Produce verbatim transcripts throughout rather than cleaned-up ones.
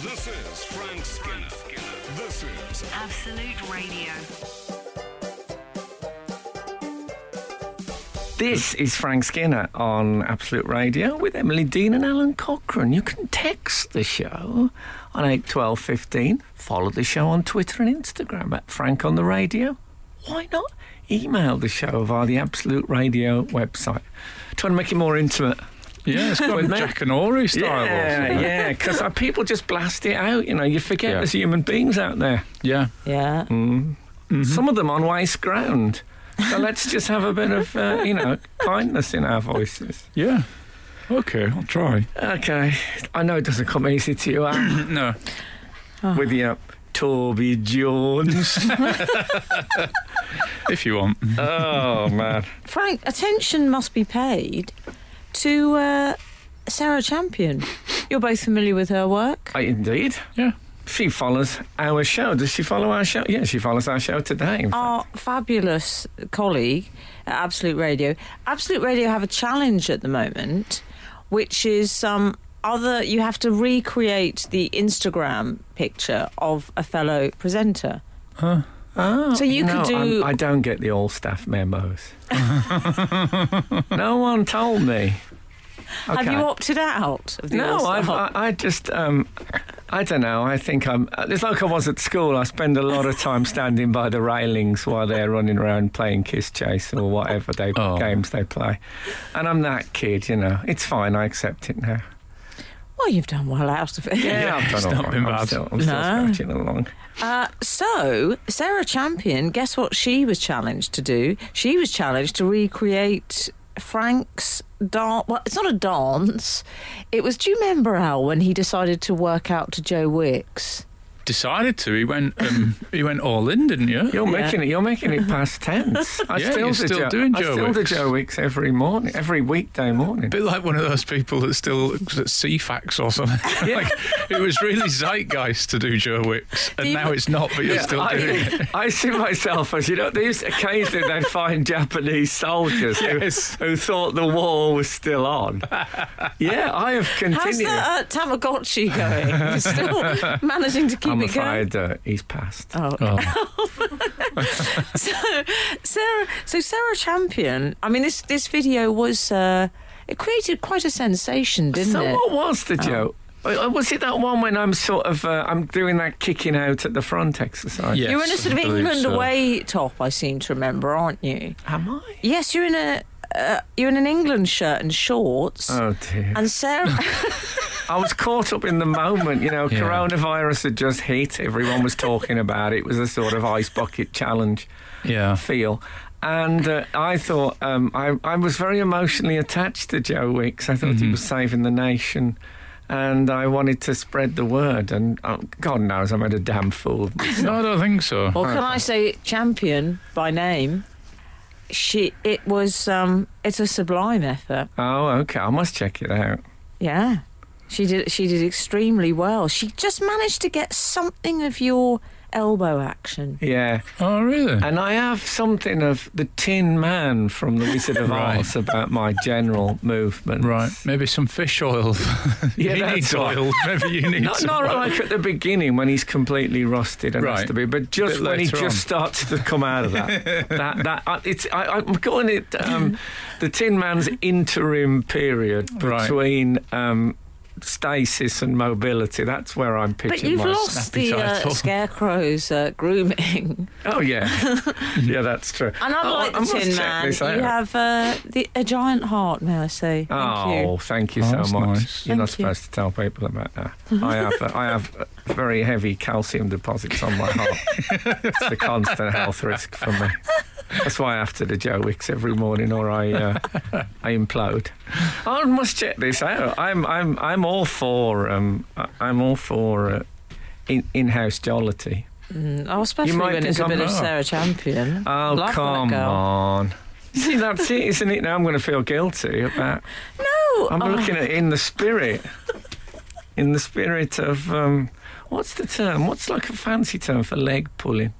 This is Frank Skinner. This is Absolute Radio. This is Frank Skinner on Absolute Radio with Emily Dean and Alan Cochrane. You can text the show on eight twelve fifteen. Follow the show on Twitter and Instagram at Frank on the Radio. Why not email the show via the Absolute Radio website? Trying to make it more intimate. Yeah, it's got Jack and Ori style. Yeah, yeah, because people just blast it out. You know, you forget Yeah. there's human beings out there. Yeah. Yeah. Mm. Mm-hmm. Some of them on waste ground. So let's just have a bit of, uh, you know, kindness in our voices. Yeah. Okay, I'll try. Okay. I know it doesn't come easy to you, Anne, No. with your Toby Jones. If you want. Oh, man. Frank, attention must be paid to uh, Sarah Champion. You're both familiar with her work. I, indeed. Yeah. She follows our show. Does she follow our show? Yeah, she follows our show today. in fact. Our fabulous colleague at Absolute Radio. Absolute Radio have a challenge at the moment, which is um, other. You have to recreate the Instagram picture of a fellow presenter. Huh? Oh, So you no, could do- I'm, I don't get the all-staff memos. No one told me. Have Okay. you opted out of the No, I've, All-Star? I, I just, um, I don't know. I think I'm. It's like I was at school. I spend a lot of time standing by the railings while they're running around playing Kiss Chase or whatever they Oh. games they play, and I'm that kid. You know, it's fine. I accept it now. Well, you've done well out of it. Yeah, I've it's done all not right. been I'm bad. still, I'm still No. scratching along. Uh, so, Sarah Champion, guess what she was challenged to do? She was challenged to recreate Frank's dance. Well, it's not a dance. It was, do you remember, Al, when he decided to work out to Joe Wicks? Decided to. He went um, He went all in, didn't you? You're Yeah. making it. You're making it past tense. I Yeah, still you're do still Joe, doing I Joe still do Wicks. Joe Wicks every morning, every weekday morning. A bit like one of those people that still looks at C FAX or something. Like, it was really zeitgeist to do Joe Wicks, and You- now it's not, but you're Yeah, still I, doing it. I see myself as, you know, these occasionally they'd find Japanese soldiers who- Yes. who, thought the war was still on. Yeah, I have How's continued. that uh, Tamagotchi going? You're still managing to keep I'm it going? afraid uh, he's passed. Oh. Oh. so, Sarah, so Sarah Champion, I mean, this, this video was, uh, it created quite a sensation, didn't so it? what was the joke? Uh, Was it that one when I'm sort of uh, I'm doing that kicking out at the front exercise? Yeah. You're in a Yes, sort of I believe England so. away top, I seem to remember, aren't you? Am I? Yes, you're in a uh, you're in an England shirt and shorts. Oh dear. And Sarah, I was caught up in the moment, you know, Yeah. coronavirus had just hit, everyone was talking about it. It was a sort of ice bucket challenge Yeah. feel. And uh, I thought, um, I, I was very emotionally attached to Joe Wicks. I thought he Mhm. was saving the nation. And I wanted to spread the word. And oh, God knows I made a damn fool of myself. No, I don't think so. well, can I say Champion by name? She, it was, um, it's a sublime effort. Oh, okay. I must check it out. Yeah, she did. She did extremely well. She just managed to get something of your elbow action. Yeah. Oh, really? And I have something of the Tin Man from The Wizard of Right. Oz about my general movements. Right. Maybe some fish oil. Yeah, he that's needs right. oil. Maybe you need Not, some not oil. like at the beginning when he's completely rusted and has Right. to be, but just Bit when he later just on. starts to come out of that. that, that uh, it's I, I'm calling it um, the Tin Man's interim period Right. between um, stasis and mobility. That's where I'm pitching But you've my lost snappy the uh, title. scarecrow's uh, grooming. Oh yeah, yeah, that's true. And Oh, unlike I the must Tin check Man, this you out. have uh, the, a giant heart, may I say. Thank Oh, you. thank you Oh, so that's much. nice. You're not Thank you. supposed to tell people about that. I have, uh, I have uh, very heavy calcium deposits on my heart. It's a constant health risk for me. That's why I have to do Joe Wicks every morning, or I, uh, I implode. I must check this out. I'm, I'm, I'm all for, um, I'm all for uh, in, in-house jollity. Mm, oh, especially You might when it's a think bit I'm- of Sarah Champion. Oh, Love that come girl. on. See, that's it, isn't it? Now I'm going to feel guilty about. No, I'm oh, looking at it in the spirit. In the spirit of, um, what's the term? What's like a fancy term for leg pulling?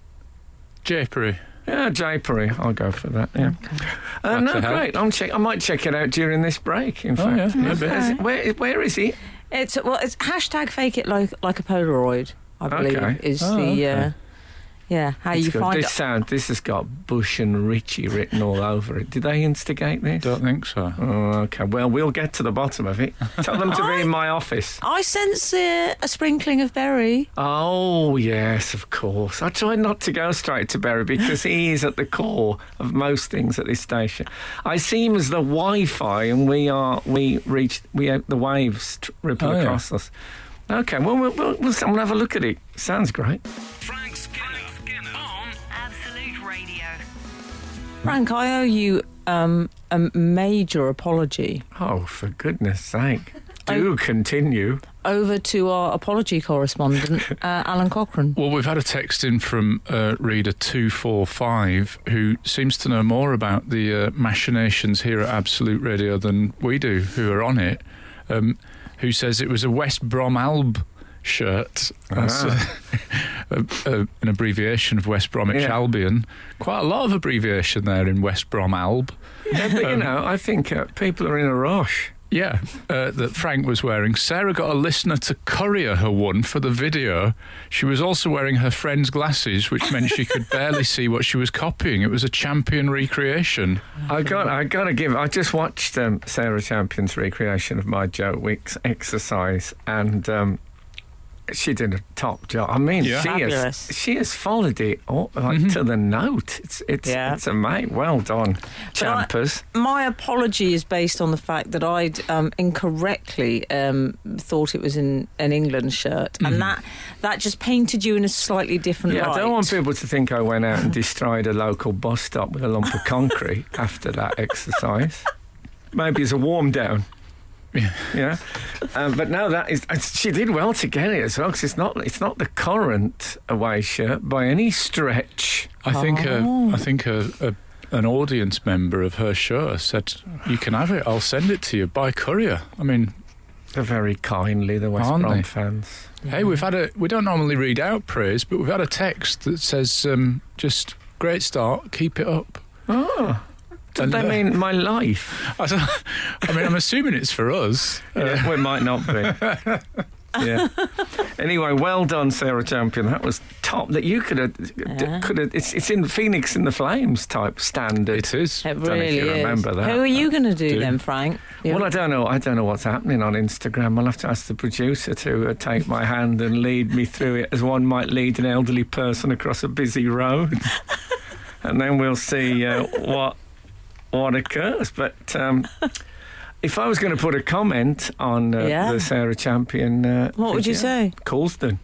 Japery. Yeah, japery. I'll go for that. Yeah. Uh, That's no, a help. great. I'm check. I might check it out during this break. In Oh, fact, yeah, maybe. Is it- where, where is it? It's well, it's hashtag fake it like like a Polaroid. I believe Okay. is Oh, the okay. uh, yeah how It's you good. find this sound. This has got Bush and Ritchie written all over it. Did they instigate this? Don't think so. Oh, okay. Well, we'll get to the bottom of it. Tell them to be in my office. I sense uh, a sprinkling of berry. Oh, yes, of course. I try not to go straight to Berry because he is at the core of most things at this station. I see him as the Wi-Fi, and we are we reach we have the waves tr- ripple Oh, yeah. across us. Okay, well, we'll, we'll, we'll we'll have a look at it. Sounds great. Frank Skinner, on Absolute Radio. Frank, I owe you um, a major apology. Oh, for goodness sake. Do continue. Over to our apology correspondent, uh, Alan Cochrane. Well, we've had a text in from uh, reader two four five who seems to know more about the uh, machinations here at Absolute Radio than we do, who are on it, um, who says it was a West Brom Alb shirt. That's Ah. uh, a, a, an abbreviation of West Bromwich Yeah. Albion. Quite a lot of abbreviation there in West Brom Alb. Yeah, but, you Um, know, I think uh, people are in a rush. Yeah, uh, that Frank was wearing. Sarah got a listener to courier her one for the video. She was also wearing her friend's glasses, which meant she could barely see what she was copying. It was a champion recreation. I got, I got to give. I just watched um, Sarah Champion's recreation of my Joe Wicks exercise, and um, she did a top job. I mean, Yeah. she Fabulous. has, she has followed it all, like to the note. It's, it's, Yeah. it's amazing. Well done, I- Champers. My apology is based on the fact that I'd um, incorrectly um, thought it was in an England shirt, and that that just painted you in a slightly different Yeah, light. I don't want people to think I went out and destroyed a local bus stop with a lump of concrete after that exercise. Maybe as a warm down. Yeah. Yeah, um, but no, that is she did well to get it as well, because it's not it's not the current away shirt by any stretch. I think Oh. uh, I think a, a, an audience member of her show said, "You can have it. I'll send it to you by courier." I mean, They're very kindly, the West Aren't Brom they? fans. hey, we've had a. We don't normally read out praise, but we've had a text that says, um, "Just great start. Keep it up." Oh, did And, they uh, mean my life? I, don't, I mean, I'm assuming it's for us. Yeah, well, it might not be. Yeah. Anyway, well done, Sarah Champion. That was top. That you could have, Yeah. could have. It's it's in Phoenix in the Flames type standard. It is. It Don't know if really you is. remember that, Who are you going to do, do. then, Frank? Well, I don't know. I don't know what's happening on Instagram. I'll have to ask the producer to uh, take my hand and lead me through it, as one might lead an elderly person across a busy road, and then we'll see uh, what what occurs. But um, if I was going to put a comment on uh, Yeah. the Sarah Champion, uh, What would you video, say? Coulston.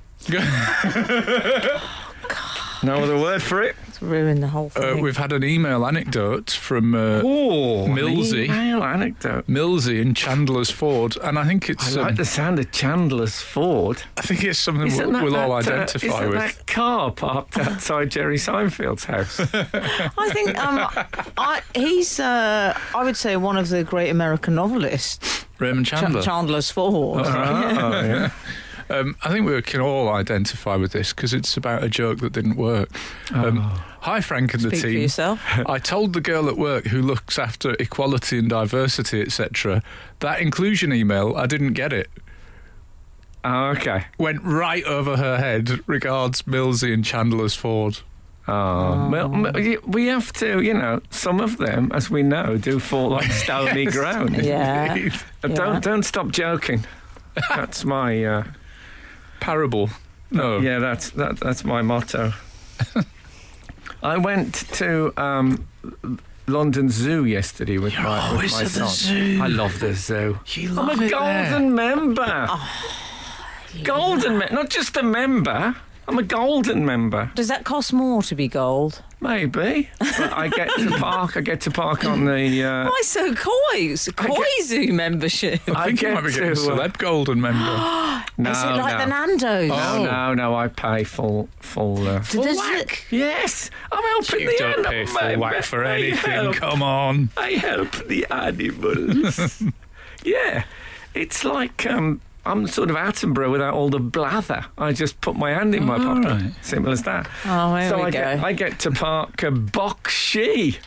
No other word for it. It's ruined the whole Uh, thing. we've had an email anecdote from uh, Oh, Millsy. Email anecdote. Millsy in Chandler's Ford, and I think I it's. like um, the sound of Chandler's Ford. I think it's something Isn't we'll, that we'll all that, uh, identify isn't with. that car parked outside Jerry Seinfeld's house? I think um, I, he's, uh, I would say, one of the great American novelists, Raymond Ch- Chandler. Chandler's Ford. Oh, yeah. Um, I think we can all identify with this because it's about a joke that didn't work. Um, Hi, Frank and the Speak for team. yourself. I told the girl at work who looks after equality and diversity, et cetera, that inclusion email, I didn't get it. Oh, okay. Went right over her head. Regards, Millsy and Chandler's Ford. Oh, well, m- we have to, you know, some of them, as we know, do fall like stony ground. Yeah. Uh, Yeah. Don't don't stop joking. That's my uh, Parable. No. yeah. That's that, that's my motto. I went to um, London Zoo yesterday with You're my, with always my at the son. zoo. I love the zoo. You I'm love a it golden there. member. Golden member, not just a member. I'm a golden member. Does that cost more to be gold? Maybe, but I get to park. I get to park on the. Uh, Why so coy? Coy zoo membership. I think you get might be getting to, uh, celeb golden member. no, Is it like no. the Nando's? Oh. No, no, no. I pay full, full. Uh, So does it- yes, I'm helping You the don't pay animals. full whack for I anything. help, Come on. I help the animals. Yeah, it's like um, I'm sort of Attenborough without all the blather. I just put my hand in my All pocket. right. Simple as that. Oh, here so we I go. get, I get to park a Boxy.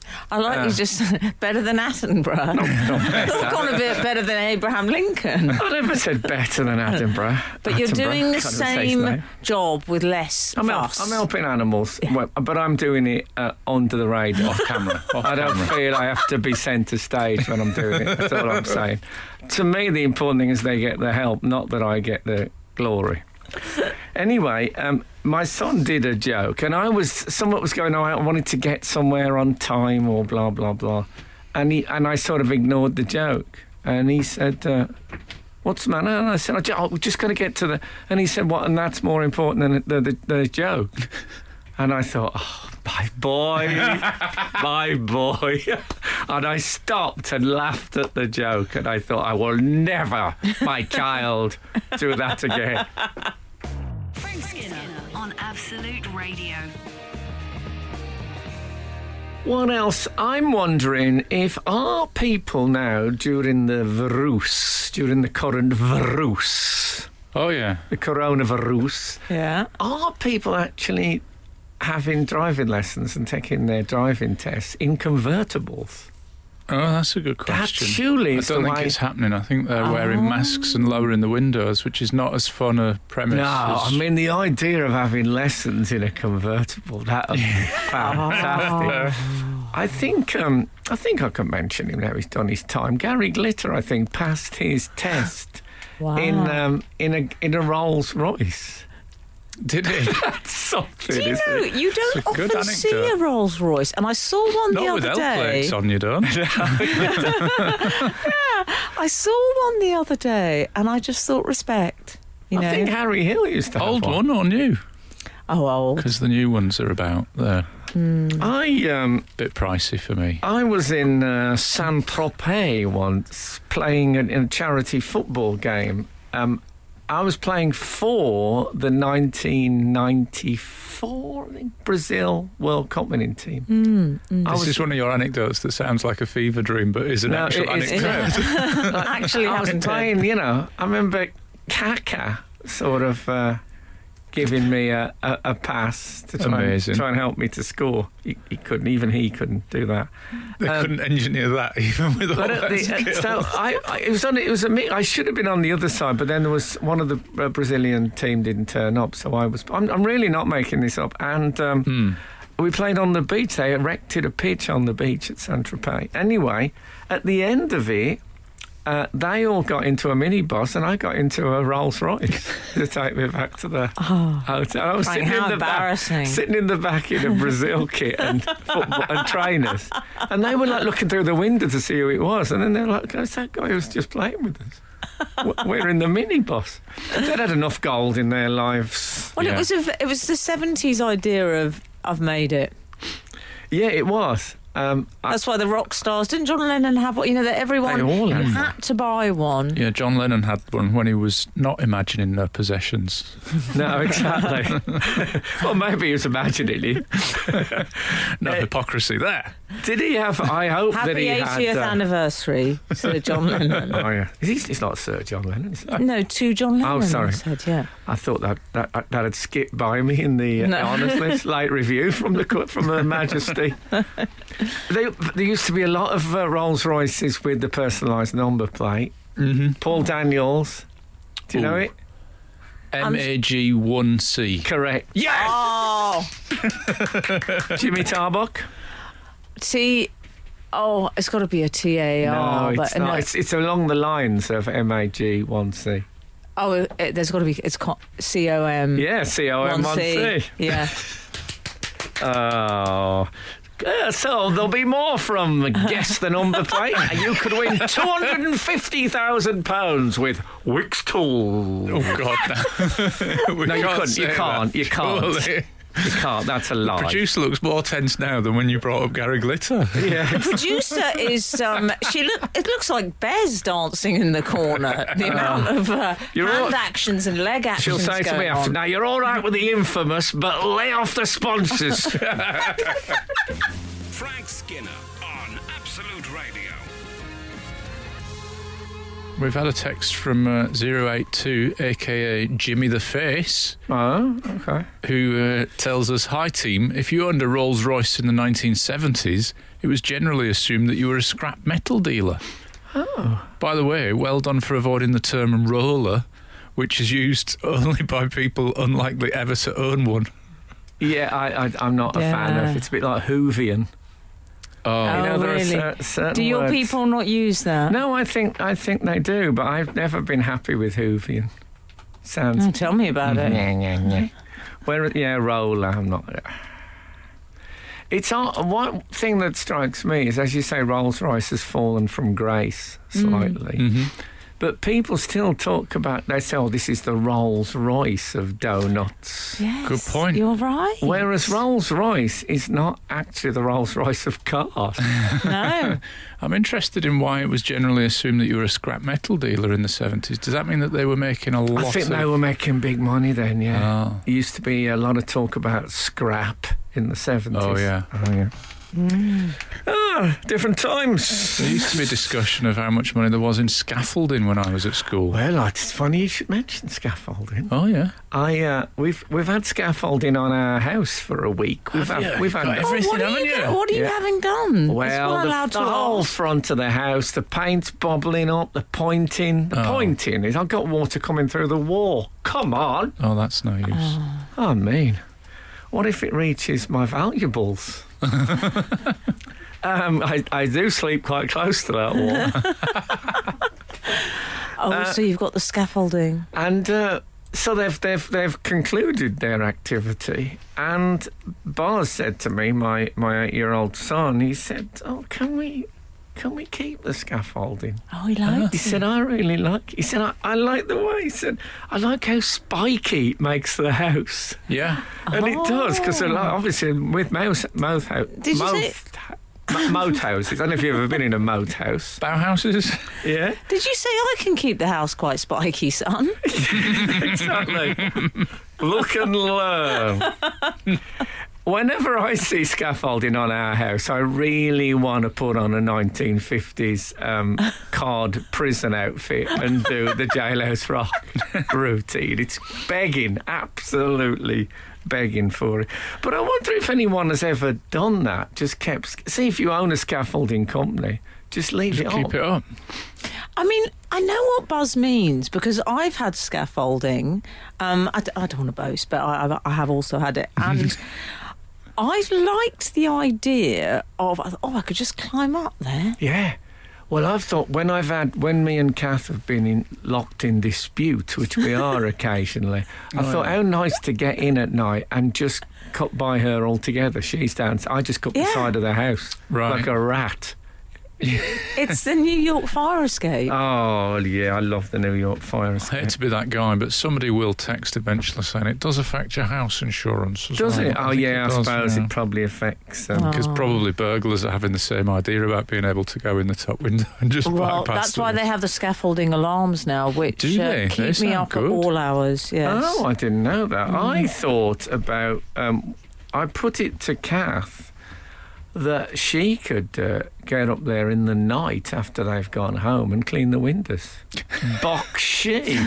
I like Uh, you just better than Attenborough. You've gone a bit better than Abraham Lincoln. I never said better than Edinburgh. But you're Attenborough, doing the can't even say his same name. job with less I'm, help, fuss. I'm helping animals, well, but I'm doing it uh, under the radar. Off camera. Off I don't camera. feel I have to be centre stage when I'm doing it. That's all I'm saying. To me, the important thing is they get the help, not that I get the glory. Anyway, um, my son did a joke, and I was somewhat was going on. I wanted to get somewhere on time, or blah blah blah, and he and I sort of ignored the joke, and he said, uh, "What's the matter?" And I said, "Oh, we're just going to get to the." And he said, "What? And that's more important than the the, the joke." And I thought, "Oh, my boy, my boy," and I stopped and laughed at the joke, and I thought, "I will never, my child, do that again." Frank Skinner on Absolute Radio. What else? I'm wondering if are people now during the virus, during the current virus, Oh, yeah. the coronavirus, Yeah. are people actually having driving lessons and taking their driving tests in convertibles? Oh, that's a good That question. surely I is don't the think way. it's happening. I think they're wearing masks and lowering the windows, which is not as fun a premise. No, as- I mean the idea of having lessons in a convertible, that would be fantastic. I think um, I think I can mention him now. He's done his time. Gary Glitter, I think, passed his test Wow. in um, in a in a Rolls Royce. Did he? That's something, Do you isn't know, it? you don't It's a good often see a anecdote. Rolls Royce, and I saw one the Not with other L day. plates on, you don't. I saw one the other day, and I just thought respect. You I know, think Harry Hill used to have Old one. one or new? oh, old. Because the new ones are about there. I um, Bit pricey for me. I was in uh, Saint Tropez once playing in in a charity football game. Um, I was playing for the nineteen ninety-four, I think, Brazil World Cup winning team. I This was, is one of your anecdotes that sounds like a fever dream, but is an No, actual it is- anecdote. Actually, I was happened. playing, you know, I remember Kaka sort of uh, giving me a, a, a pass to try and, Amazing. try and help me to score. He, he couldn't, even he couldn't do that. They Um, couldn't engineer that even with all But at that the, skill. so I, I, it was on. It was a me. I should have been on the other side, but then there was one of the uh, Brazilian team didn't turn up, so I was. I'm, I'm really not making this up. And um, Hmm. we played on the beach. They erected a pitch on the beach at Saint Tropez. Anyway, at the end of it, uh, they all got into a minibus, and I got into a Rolls Royce to take me back to the hotel. I was Frank, sitting how in the back, embarrassing. sitting in the back in a Brazil kit and football and trainers, and they were like looking through the window to see who it was, and then they're like, "It's that guy who's just playing with us." W- We're in the minibus. They'd had enough gold in their lives. Well, Yeah. it was a, it was the seventies idea of I've made it. Yeah, it was. Um, I, That's why the rock stars didn't John Lennon have one? You know that everyone They all had had to buy one. Yeah, John Lennon had one when he was not imagining their possessions. no, exactly. Well, maybe he was imagining it. No Uh, hypocrisy there. Did he have? I hope that Happy he eightieth had. uh, anniversary, Sir John Lennon. Oh yeah, he's, he's not Sir John Lennon. Is he? No, to John Lennon. Oh, sorry. I said, yeah. I thought that that, that had skipped by me in the uh, No. honestly slight review from the co- from Her Majesty. they, there used to be a lot of uh, Rolls Royces with the personalised number plate. Mm-hmm. Paul Daniels, do you know Ooh. it? M A G one C. Correct. Yes. Oh, Jimmy Tarbuck. T. Oh, it's got to be a T A R. No, it's but not. no. It's, it's along the lines of M A G one C. Oh, it, there's got to be. It's co- C O M. Yeah, C O M one C. Yeah. Oh. Uh, so there'll be more from Guess the Number Plate, and you could win two hundred fifty thousand pounds with Wix Tool. Oh, God. No, We No, you can't couldn't. You say can't. that. You can't. Surely. You can't. That's a lie. Producer looks more tense now than when you brought up Gary Glitter. Yeah. Producer is. Um, she look. It looks like Bez dancing in the corner. The amount of uh, You're hand all- actions and leg actions. She'll say to me going after, on. now you're all right with the infamous, but lay off the sponsors. Frank Skinner on Absolute Radio. we've had a text from uh, zero eight two, a k a. Jimmy the Face, Oh, okay. who uh, tells us, "Hi team, if you owned a Rolls Royce in the nineteen seventies, it was generally assumed that you were a scrap metal dealer. Oh. By the way, well done for avoiding the term roller, which is used only by people unlikely ever to own one." Yeah, I, I, I'm not a fan Yeah. of. It's a bit like Hoovian. Oh, You know, Oh, there really? are cer- certain Do your words- people not use that? No, I think I think they do, but I've never been happy with Hoovian. Sounds. Oh, tell me about it. Yeah, yeah, yeah. Where, yeah, roller. I'm not. It's all, one thing that strikes me is, as you say, Rolls Royce has fallen from grace slightly, hmm but people still talk about. They say, "Oh, this is the Rolls Royce of donuts." Yes, Good point. You're right. Whereas Rolls Royce is not actually the Rolls Royce of cars. No. I'm interested in why it was generally assumed that you were a scrap metal dealer in the seventies. Does that mean that they were making a lot I think of... they were making big money then, yeah. Oh. There used to be a lot of talk about scrap in the seventies. Oh, yeah. Oh, yeah. Mm. Ah, different times. There used to be a discussion of how much money there was in scaffolding when I was at school. Well, it's funny you should mention scaffolding. Oh, yeah. I uh, we've we've had scaffolding on our house for a week. We've Have had you? we've Got had everything, Oh, what are haven't you, you? go- what are you Yeah. having done? It's Well, not the, allowed the to whole ask. front of the house, the paint's bobbling up, the pointing. The Oh. pointing is I've got water coming through the wall. Come on. Oh, that's no use. Oh. I mean, what if it reaches my valuables? um, I, I do sleep quite close to that wall. Oh, Uh, so you've got the scaffolding. And uh, so they've they've they've concluded their activity. And Bars said to me, my my eight year old son, he said, "Oh, can we can we keep the scaffolding?" Oh, he liked He it. said, "I really like." He said, "I, I like the way." He said, "I like how spiky it makes the house." Yeah. And it does, because Oh. obviously with mouse, mouth house, Did you say- moat houses. I don't know if you've ever been in a moat house. Bauhouses? Yeah, Did you say I can keep the house quite spiky, son? exactly. Look and learn. Whenever I see scaffolding on our house, I really want to put on a nineteen fifties um, card prison outfit and do the Jailhouse Rock routine. It's begging, absolutely begging for it. But I wonder if anyone has ever done that. Just kept. See if you own a scaffolding company. Just leave Just it keep up. it up. I mean, I know what buzz means because I've had scaffolding. Um, I, d- I don't want to boast, but I, I- I have also had it. And I've liked the idea of, oh, I could just climb up there. Yeah. Well, I've thought when I've had when me and Kath have been in, locked in dispute, which we are occasionally, I Oh, thought yeah. how nice to get in at night and just cut by her altogether. She's down. I just cut the Yeah. side of the house Right. like a rat. It's the New York fire escape. Oh yeah, I love the New York fire I escape. hate to be that guy, but somebody will text eventually saying it does affect your house insurance as Does well. it? Oh think yeah, I does, suppose yeah. it probably affects. Um, Oh. Because probably burglars are having the same idea about being able to go in the top window and just Well, bypass that's why them. they have the scaffolding alarms now, which Do uh, they? keep They me sound up good. at all hours. Yes. Oh, I didn't know that. I thought about. Um, I put it to Kath that she could uh, get up there in the night after they've gone home and clean the windows. Box she.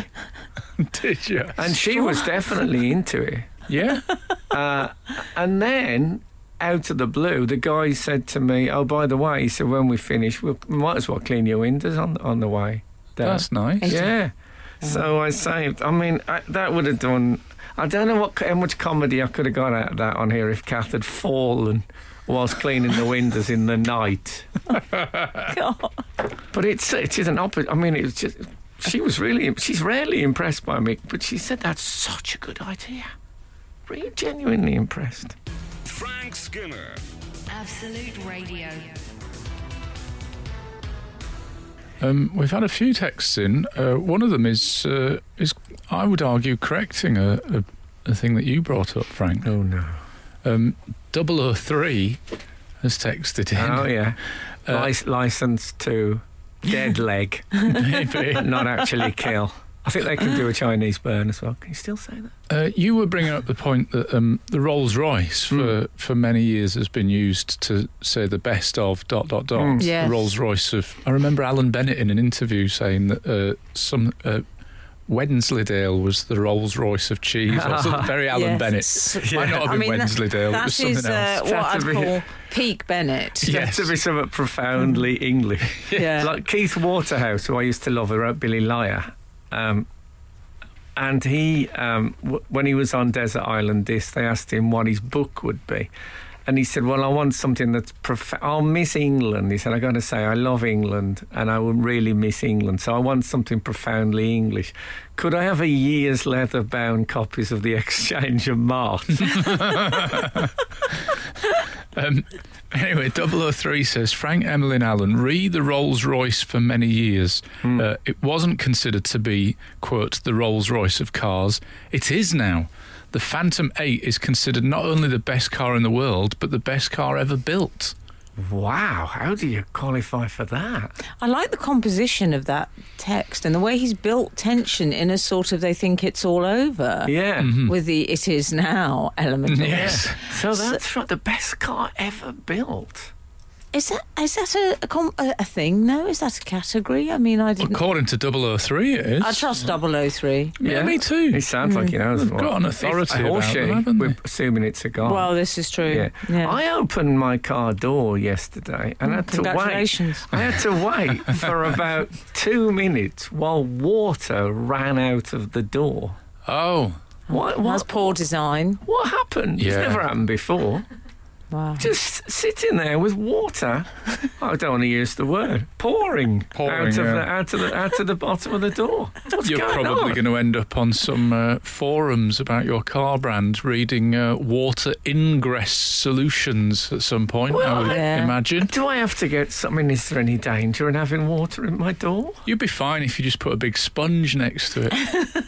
Did you? And she was definitely into it. Yeah. Uh, and then, out of the blue, the guy said to me, "Oh, by the way," he said, "when we finish, we'll, we might as well clean your windows on on the way down." That's nice. Yeah. So I saved. I mean, I, that would have done. I don't know what how much comedy I could have got out of that on here if Kath had fallen whilst cleaning the windows in the night. God. But it's it is an opposite. I mean, it was just. She was really. She's rarely impressed by me, but she said that's such a good idea. Really genuinely impressed. Frank Skinner. Absolute Radio. Um, we've had a few texts in. Uh, one of them is, uh, is I would argue, correcting a, a, a thing that you brought up, Frank. Oh no. Um, double oh three has texted in. Oh yeah. Uh, Lic- license to dead leg, Maybe. not actually kill. I think they can do a Chinese burn as well. Can you still say that? Uh, you were bringing up the point that um, the Rolls-Royce for, Mm. for many years has been used to say the best of dot, dot, dot. Mm. Yes. The Rolls-Royce of... I remember Alan Bennett in an interview saying that uh, some... Uh, Wensleydale was the Rolls-Royce of cheese. Or something. Very Alan Yes. Bennett. S- Might not have I been mean, that- Wensleydale. It That was something is uh, else. what That's I'd a bit- call peak Bennett. Yeah. Yes. To be something profoundly English. Yeah. Like Keith Waterhouse, who I used to love, who wrote Billy Liar. Um, and he, um, w- when he was on Desert Island Disc, they asked him what his book would be. And he said, well, I want something that's... Prof- I'll miss England. He said, I got to say, I love England and I will really miss England. So I want something profoundly English. Could I have a year's leather-bound copies of The Exchange of Mart? Um, anyway, double oh three says, Frank, Emily and Alan, re the Rolls-Royce for many years. Hmm. Uh, it wasn't considered to be, quote, the Rolls-Royce of cars. It is now. The Phantom eight is considered not only the best car in the world, but the best car ever built. Wow, how do you qualify for that? I like the composition of that text and the way he's built tension in a sort of they think it's all over. Yeah. With the it is now element. of it. Yes. So that's right, the best car ever built. Is that is that a, a, com- a, a thing? No, is that a category? I mean, I didn't. According to double oh three, it is. I trust double oh three. Yeah, me too. He sounds like he knows. They've what- got an authority If- about horseshoe, them, haven't they? we're assuming it's a guy. Well, this is true. yeah. Yeah. I opened my car door yesterday and I had to wait. Congratulations. I had to wait for about two minutes while water ran out of the door. Oh, What? That's What? poor design. What happened? It's Yeah. never happened before. Wow. Just sitting there with water. I don't want to use the word pouring, Pouring, out of yeah. the out of the out of the bottom of the door. What's you're going probably on? going to end up on some uh, forums about your car brand reading uh, water ingress solutions at some point, Well, I would Yeah. imagine. Do I have to get something? Is there any danger in having water in my door? You'd be fine if you just put a big sponge next to it.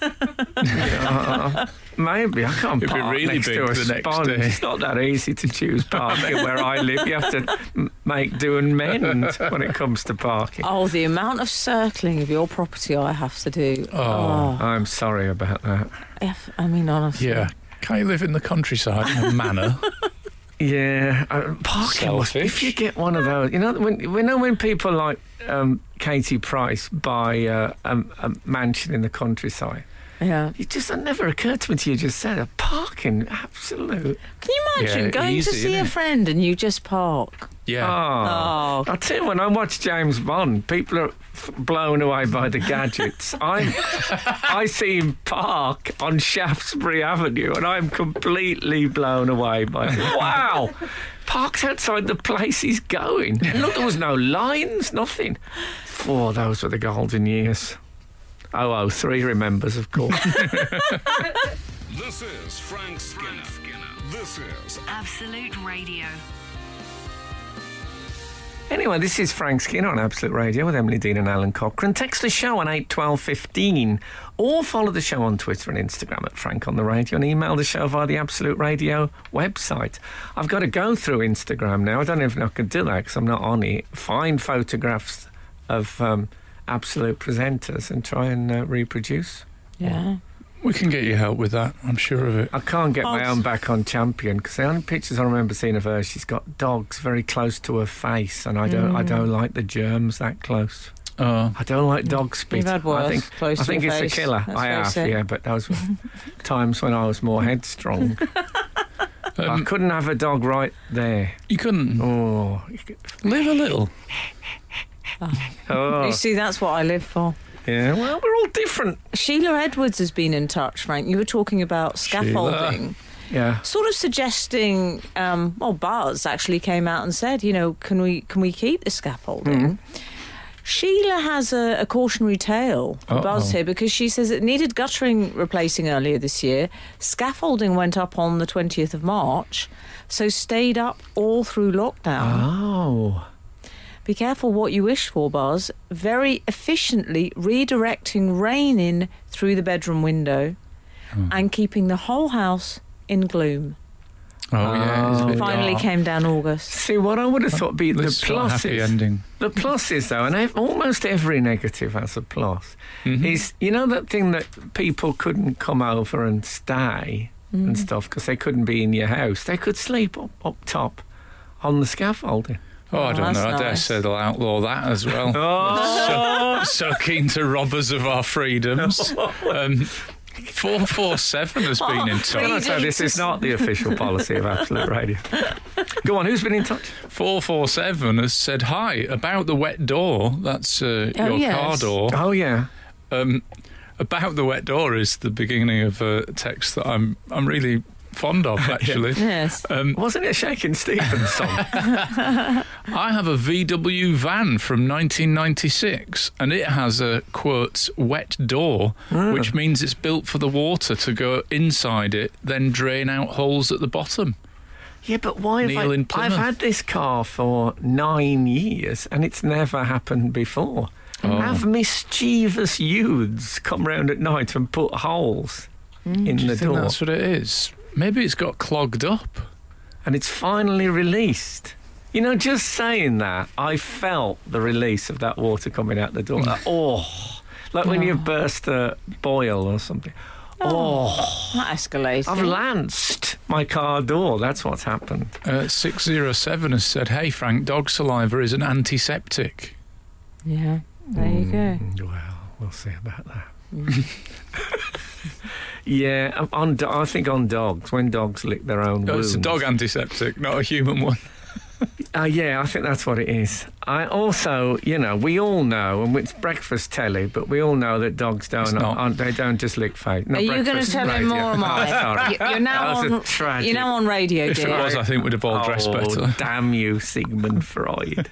Uh, maybe I can't It'd be park really next big to a the next sponge. day. It's not that easy to choose parking where I live. You have to m- make do and mend when it comes to parking. Oh, the amount of circling of your property I have to do. Oh. I'm sorry about that. If- I mean, honestly. Yeah. Can't you live in the countryside in a manor? Yeah, uh, parking. must- Selfish. If you get one of those, you know, when we know when people like um, Katie Price buy uh, a, a mansion in the countryside, Yeah. it just it never occurred to me until you just said it. Parking, absolute. Can you imagine Yeah, going easy, to see innit? a friend and you just park? Yeah. Oh. Oh. I tell you, when I watch James Bond, people are f- blown away by the gadgets. I I see him park on Shaftesbury Avenue, and I'm completely blown away by it. Wow, parks outside the place he's going. And look, there was no lines, nothing. Oh, those were the golden years. oh oh three remembers, of course. This is Frank Skinner. This is Absolute Radio. Anyway, this is Frank Skinner on Absolute Radio with Emily Dean and Alan Cochrane. Text the show on eight twelve fifteen or follow the show on Twitter and Instagram at Frank on the Radio and email the show via the Absolute Radio website. I've got to go through Instagram now. I don't know if I can do that because I'm not on it. Find photographs of um, Absolute presenters and try and uh, reproduce. Yeah. We can get you help with that, I'm sure of it. I can't get my Oh. own back on Champion because the only pictures I remember seeing of her, she's got dogs very close to her face, and I don't, I don't like the germs that close. Oh. I don't like dog spit. You've had worse I think, close I to think your it's face. a killer. Let's I have, face it. yeah, but those were times when I was more headstrong. I Um, couldn't have a dog right there. you couldn't Oh, you could- live a little. oh. You see, that's what I live for. Yeah. Well, we're all different. Sheila Edwards has been in touch, Frank. You were talking about scaffolding. Yeah. Sort of suggesting, um, well, Buzz actually came out and said, you know, can we can we keep the scaffolding? Sheila has a, a cautionary tale for Uh-oh. Buzz here because she says it needed guttering replacing earlier this year. Scaffolding went up on the twentieth of March, so stayed up all through lockdown. Oh. Be careful what you wish for, Buzz. Very efficiently redirecting rain in through the bedroom window and keeping the whole house in gloom. Oh, yeah. It's a bit Finally dark. came down August. See, what I would have thought be the This is a happy pluses. ending. The pluses, though, and ev- almost every negative has a plus, Mhm. is, you know, that thing that people couldn't come over and stay and stuff because they couldn't be in your house. They could sleep up, up top on the scaffolding. Oh, I Oh, don't that's know. I dare nice. say they'll outlaw that as well. Oh, so, so keen to rob us of our freedoms. Um, four four seven has been in Can I touch. say this is not the official policy of Absolute Radio? Go on, who's been in touch? four four seven has said, hi, about the wet door. That's uh, Oh, your yes. car door. Oh, yeah. Um, about the wet door is the beginning of a text that I'm I'm really fond of, actually. Yes. Um, Wasn't it a Shakin' Stevens song? I have a V W van from nineteen ninety-six, and it has a, quote, wet door, which means it's built for the water to go inside it, then drain out holes at the bottom. Yeah, but why have Neil I... in I've Plymouth. had this car for nine years and it's never happened before. Oh. Have mischievous youths come round at night and put holes in Do you the think door? that's what it is? Maybe it's got clogged up. And it's finally released. You know, just saying that, I felt the release of that water coming out the door. Like, oh, like when you burst a boil or something. Oh, That escalated. I've lanced my car door. That's what's happened. Uh, six oh seven has said, hey, Frank, dog saliva is an antiseptic. Yeah. There you go. Mm, well, we'll see about that. Yeah, on do- I think on dogs, when dogs lick their own No, wounds. it's a dog antiseptic, not a human one. Uh, yeah, I think that's what it is. I also, you know, we all know, and it's breakfast telly, but we all know that dogs don't. It's not. Aren't, they don't just lick face. No, Are you going to breakfast tell him radio. more, am Oh, I? sorry. You- You're now That was a on. tragic- You're now on radio, If it dear. was, I think we'd have all dressed Oh, better. damn you, Sigmund Freud.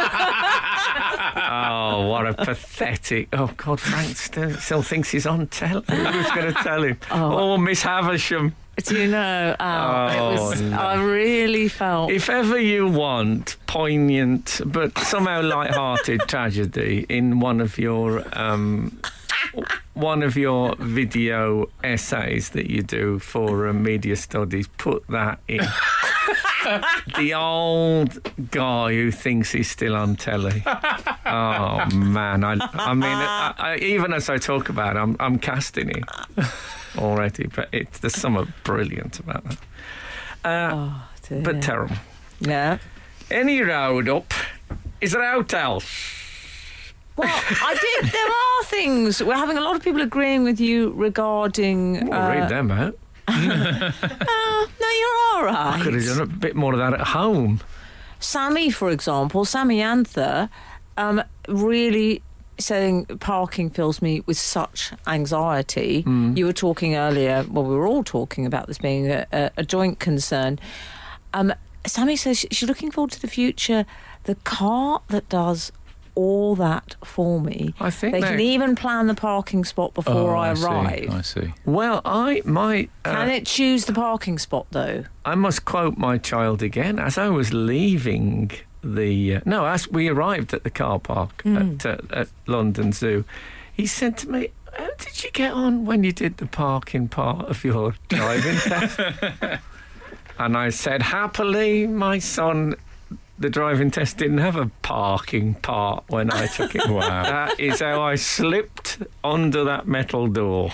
Oh, what a pathetic... Oh, God, Frank still, still thinks he's on telly. Who's going to tell him? Oh, Miss Havisham. Do you know? Al, it was, Oh, no. I really felt. If ever you want poignant but somehow light-hearted tragedy in one of your um, one of your video essays that you do for uh, media studies, put that in. The old guy who thinks he's still on telly. Oh man, I, I mean, I, I, even as I talk about it, I'm, I'm casting it already. But it's there's something brilliant about that. Uh, Oh, dear. but terrible. Yeah. Any road up is there out else? Well, I did. There are things. We're having a lot of people agreeing with you regarding. We'll uh, read them out. Oh, no, you're all right. I could have done a bit more of that at home. Sammy, for example, Sammy Anther, um, really saying parking fills me with such anxiety. Mm. You were talking earlier, well, we were all talking about this being a, a, a joint concern. Um, Sammy says she- she's looking forward to the future. The car that does all that for me. I think they they- can even plan the parking spot before Oh, I see, arrive. I see. Well, I my Can uh, it choose the parking spot though? I must quote my child again. As I was leaving the uh, no, as we arrived at the car park at, uh, at London Zoo, he said to me, "How did you get on when you did the parking part of your driving test?" And I said, "Happily, my son." The driving test didn't have a parking part when I took it. Wow. That is how I slipped under that metal door.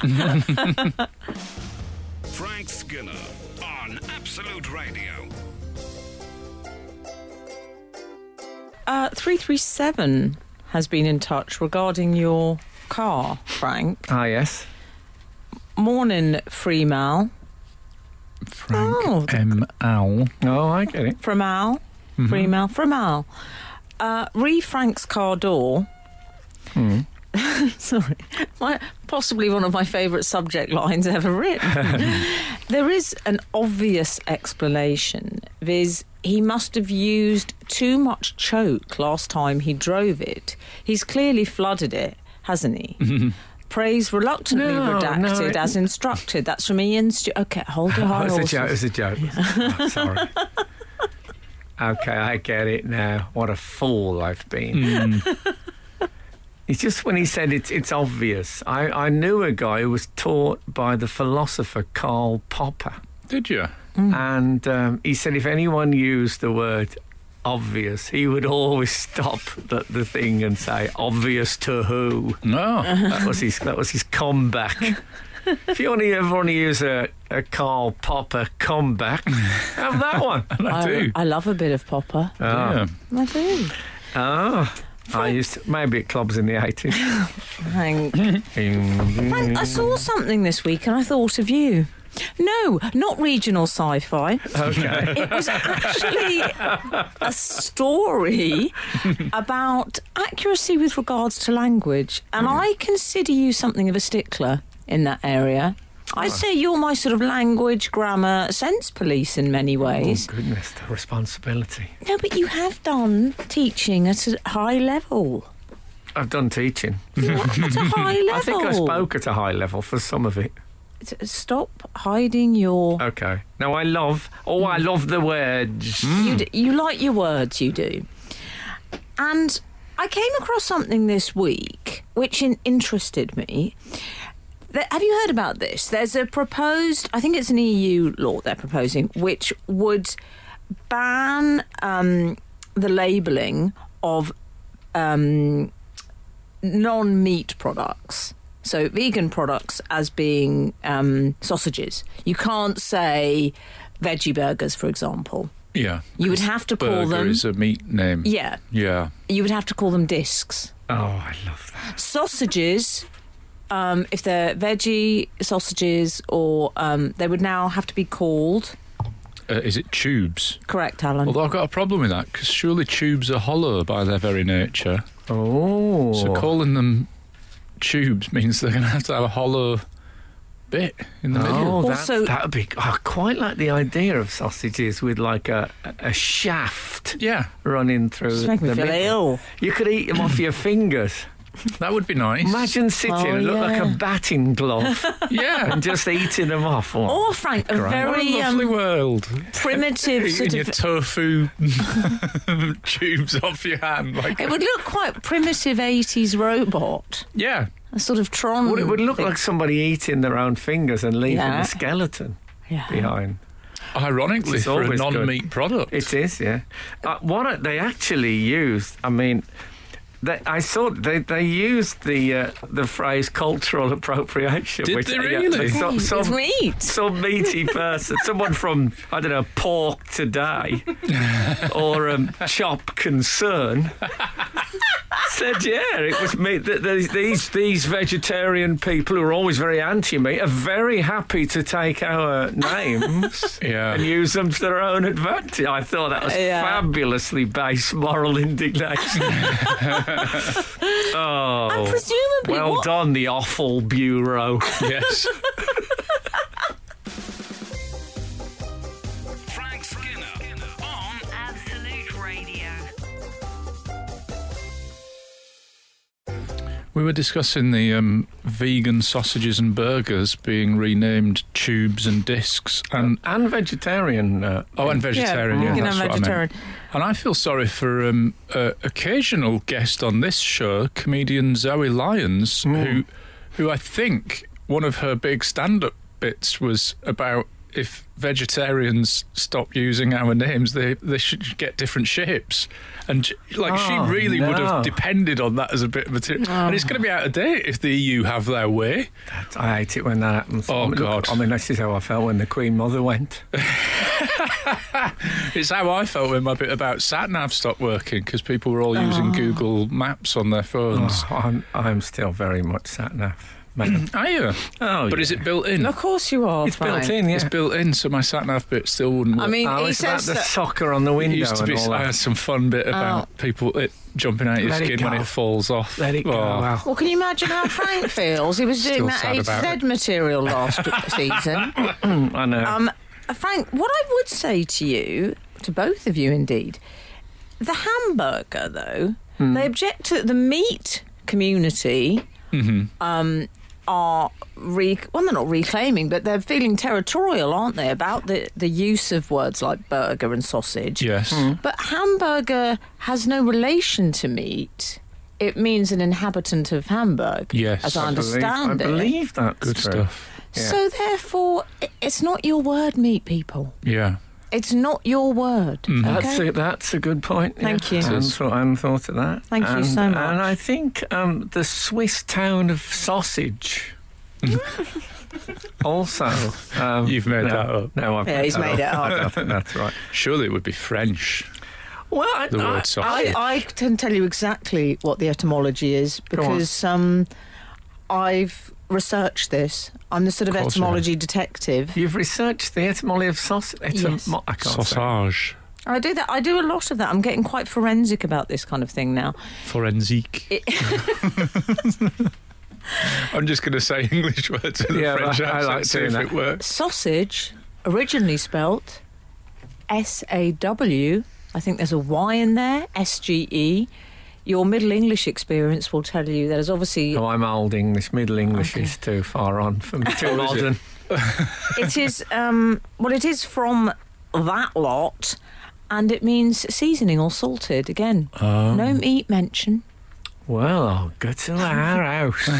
Frank Skinner on Absolute Radio. Uh, three three seven has been in touch regarding your car, Frank. Ah, yes. Morning, free Mal. Frank Oh. M. Owl. Oh, I get it. From Al. Free Mal. From Al. Uh, re Frank's car door. Hmm. Sorry. My, possibly one of my favourite subject lines ever written. There is an obvious explanation, viz. He must have used too much choke last time he drove it. He's clearly flooded it, hasn't he? Praise reluctantly No, redacted no, it- as instructed. That's from Ian Stu- Okay, hold your Oh, high it was a horses. joke. It was a joke. Oh, sorry. Okay, I get it now. What a fool I've been. It's just when he said it's it's obvious. I, I knew a guy who was taught by the philosopher Karl Popper. Did you? and um, he said if anyone used the word obvious, he would always stop the, the thing and say, obvious to who? No. That was his, that was his comeback. If you only ever want to use a, a Karl Popper comeback, have that one. And I, I, do. I love a bit of Popper. Oh. Yeah. I do. Oh. I used to, maybe at clubs in the eighties. Frank. Frank, I saw something this week and I thought of you. No, not regional sci-fi. Okay. It was actually a story about accuracy with regards to language. And Mm. I consider you something of a stickler in that area. I'd say you're my sort of language, grammar, sense police in many ways. Oh, goodness, the responsibility. No, but you have done teaching at a high level. I've done teaching. What? At a high level. I think I spoke at a high level for some of it. Stop hiding your... Okay. Now, I love... Oh, I love the words. You, d- you like your words, you do. And I came across something this week which in- interested me. Th- have you heard about this? There's a proposed... I think it's an E U law they're proposing, which would ban um, the labelling of um, non-meat products. So vegan products as being um, sausages. You can't say veggie burgers, for example. Yeah. You would have to call Burger them... is a meat name. Yeah. Yeah. You would have to call them discs. Oh, I love that. Sausages, um, if they're veggie sausages, or um, they would now have to be called... Uh, is it tubes? Correct, Alan. Although I've got a problem with that, because surely tubes are hollow by their very nature. Oh. So calling them tubes means they're going to have to have a hollow bit in the middle. Oh, that, Also- that would be... I quite like the idea of sausages with like a, a shaft Yeah, running through Just make me the feel middle. ill. You could eat them off your fingers. that would be nice. Imagine sitting Oh, and look like a yeah. batting glove Yeah. and just eating them off. Oh, Or, Frank, a Great. What a very lovely um, world. primitive Eating sort your of... tofu tubes off your hand. Like, It would look quite primitive eighties robot. yeah. A sort of Tron... well, it would look thing. like somebody eating their own fingers and leaving Yeah. the skeleton Yeah. behind. Ironically, It's for a always good. non-meat product. It is, yeah. Uh, what they actually used, I mean, they, I saw they, they used the uh, the phrase cultural appropriation. Did which, they yeah, really? some, Hey, some, it's meat. some meaty person, someone from, I don't know, Pork Today or um, Chop Concern, said, yeah, it was meat. Th- th- These, these vegetarian people who are always very anti-meat are very happy to take our names Yeah. and use them to their own advantage. I thought that was Yeah. fabulously base moral indignation. Oh, And presumably... well what- done, the Offal Bureau. Yes. Frank Skinner on Absolute Radio. We were discussing the um, vegan sausages and burgers being renamed tubes and discs, and And vegetarian. Uh, oh, and vegetarian. Yeah, vegan that's and what I meant. vegetarian. And I feel sorry for um, uh, occasional guest on this show, comedian Zoe Lyons, who, who I think one of her big stand-up bits was about if vegetarians stop using our names, they they should get different shapes. And like Oh, she really would no. have depended on that as a bit of material. And it's going to be out of date if the E U have their way. I hate it when that happens. Oh, I mean, look, God. I mean, this is how I felt when the Queen Mother went. It's how I felt when my bit about sat-nav stopped working because people were all using Google Maps on their phones. Oh, I'm, I'm still very much sat-nav. Man. Are you? Oh, But is yeah. it built in? Of course you are, It's Frank. built in, yeah. It's built in, so my sat-nav bit still wouldn't work. I mean, Oh, he it's about says the that... soccer on the It window used to be, and all I that. had some fun bit about people it, jumping out your Let it skin when go. it falls off. Let it go. Oh. Wow. Well, can you imagine how Frank feels? He was doing Still that sad A to about Z material last season. I know. Um, Frank, what I would say to you, to both of you indeed, the hamburger, though, Hmm. they object to the meat community. Mm-hmm. Um, are re- well, they're not reclaiming, but they're feeling territorial, aren't they, about the, the use of words like burger and sausage. Yes. But hamburger has no relation to meat. It means an inhabitant of Hamburg, Yes, as I, I believe, understand I it. believe that's Good true. stuff. Yeah. So therefore, i- It's not your word, meat people. Yeah. It's not your word. Mm. Okay? That's a, that's a good point. Thank yeah. you. I hadn't thought, I hadn't thought of that. Thank you and, so much. And I think um, the Swiss town of Sausage. Also, um, You've made no, that up. No, I've Yeah, he's that made it up. I don't think that's right. Surely it would be French. Well, I, The I, word sausage. I, I can tell you exactly what the etymology is Go on. because um, I've researched this. I'm the sort of, Of course you etymology detective. You've researched the etymology of sausage. Yes. I can't say. Sausage. I do that. I do a lot of that. I'm getting quite forensic about this kind of thing now. Forensique. I'm just going to say English words in the Yeah, French I- I accent, like see doing if that. it works. Sausage, originally spelt S A W. I think there's a Y in there, S G E. Your Middle English experience will tell you that is obviously... Oh, I'm old English. Middle English Okay. is too far on for me. Too Oh, is modern. It is, um, well, it is from that lot, and it means seasoning or salted. Again, Oh. no meat mention. Well, I'll go to our house.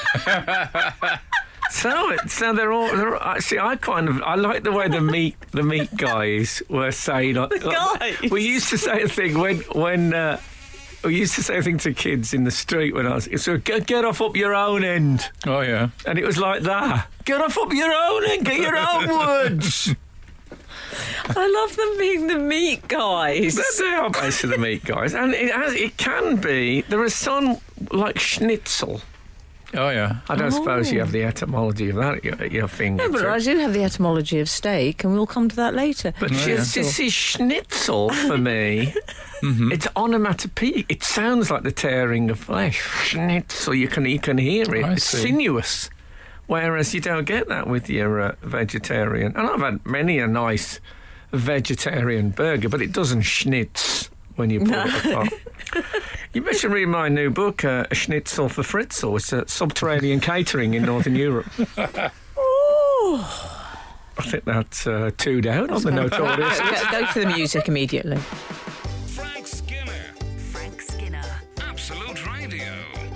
So, it- so they're all. They're, I see. I kind of. I like the way the meat, the meat guys were saying. Like, like, guys? we used to say a thing when when uh, we used to say a thing to kids in the street when I was. So get, get off up your own end, Oh, yeah. and it was like that. Get off up your own end. Get your own words. I love them being the meat guys. They are basically the meat guys, and it has. It can be. There is some like schnitzel. Oh, yeah. I don't Oh. suppose you have the etymology of that at your, at your No, fingertips. but I do have the etymology of steak, and we'll come to that later. But Oh, you yeah. see, see, schnitzel for me, it's onomatopoeic. It sounds like the tearing of flesh. Schnitzel, you can you can hear it. I It's see. sinuous. Whereas you don't get that with your uh, vegetarian. And I've had many a nice vegetarian burger, but it doesn't schnitz when you put it apart. You better read my new book, uh, A Schnitzel for Fritzel. It's a subterranean catering in Northern Europe. Ooh. I think that's uh, two down on the notorious. go, go for the music immediately. Frank Skinner. Frank Skinner. Absolute Radio.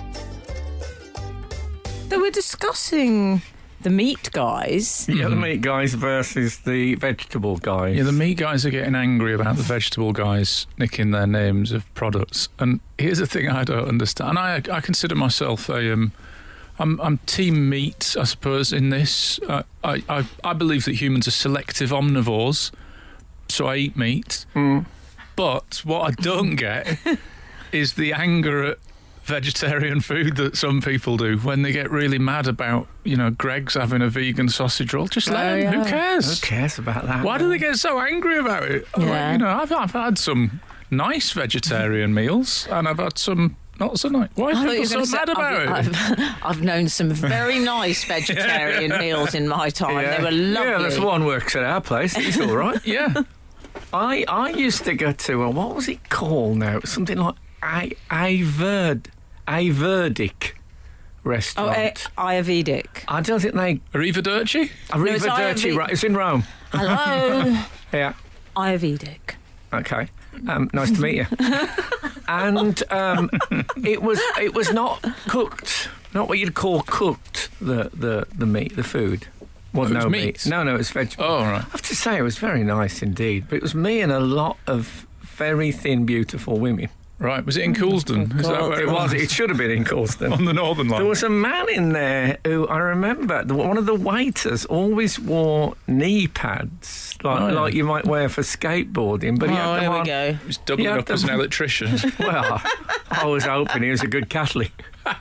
So we're discussing the meat guys. Yeah, the meat guys versus the vegetable guys. Yeah, the meat guys are getting angry about the vegetable guys nicking their names of products. And here's the thing I don't understand. And I, I consider myself a, um, I'm, I'm team meat, I suppose, in this. Uh, I, I, I believe that humans are selective omnivores, so I eat meat. Mm. But what I don't get is the anger at vegetarian food that some people do when they get really mad about, you know, Greg's having a vegan sausage roll. Just let Oh, him. yeah. Who Who cares? cares about that? Why do they get so angry about it? Like, Yeah. you know, I've, I've had some nice vegetarian meals and I've had some not so nice. Why I are thought you people were so gonna say, mad about I've, it? I've, I've known some very nice vegetarian meals in my time. Yeah. They were lovely. Yeah, there's one works at our place. It's all right. Yeah. I I used to go to a, what was it called now? It was something like a a verd a verdict Oh, restaurant. uh, Ayurvedic. I don't think they. Arrivederci? Arriva it's Dirty, Ayurved- right? It's in Rome. Hello. Yeah. Ayurvedic. Okay. Um, nice to meet you. And um, it was it was not cooked, not what you'd call cooked. The the, the meat, the food. Well, It was no meat? No, no, it was vegetable. Oh, right. I have to say, it was very nice indeed. But it was me and a lot of very thin, beautiful women. Right. Was it in Coulsdon? Is that God. where It was. It should have been in Coulsdon. on the northern line? There was a man in there who I remember. The, one of the waiters always wore knee pads, like Oh, yeah. like you might wear for skateboarding. But he Oh, had them here we on. go. He was doubling Yeah, up as an the- electrician. Well, I was hoping he was a good Catholic.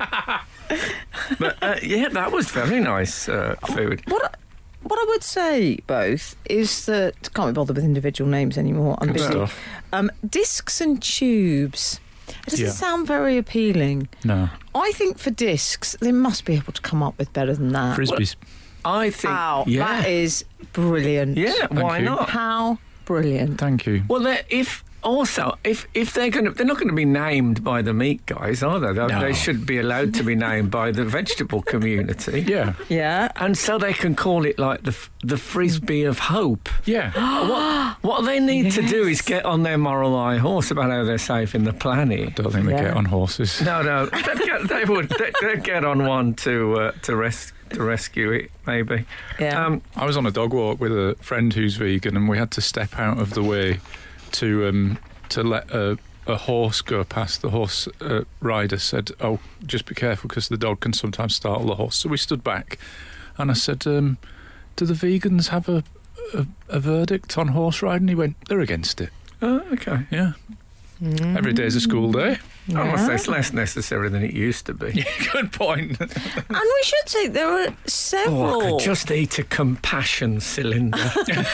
But uh, yeah, that was very nice uh, food. What I, what I would say, both, is that can't be bothered with individual names anymore. I'm Good busy. stuff. Um, discs and tubes. It doesn't Yeah. sound very appealing. No. I think for discs, they must be able to come up with better than that. Frisbees. I think. Wow, yeah, that is brilliant. yeah. Why you. not? How brilliant. Thank you. Well, they're- if also if if they're going to, they're not going to be named by the meat guys, are they? They, No. they should be allowed to be named by the vegetable community. Yeah. Yeah. And so they can call it like the f- the frisbee of hope. Yeah. what what they need to do is get on their moral high horse about how they're saving the planet. Don't think they Yeah. get on horses. No, no, they'd get, they would they'd, they'd get on one to uh, to res- to rescue it, maybe. Yeah. Um, I was on a dog walk with a friend who's vegan, and we had to step out of the way to um, to let a, a horse go past. The horse uh, rider said, "Oh, just be careful because the dog can sometimes startle the horse." So we stood back, and I said, um, "Do the vegans have a, a a verdict on horse riding?" He went, "They're against it." oh, okay. Yeah, Mm. every day's a school day. I must say Yeah. it's less necessary than it used to be. Yeah, good point. And we should say there are Oh, several. I could just eat a compassion cylinder.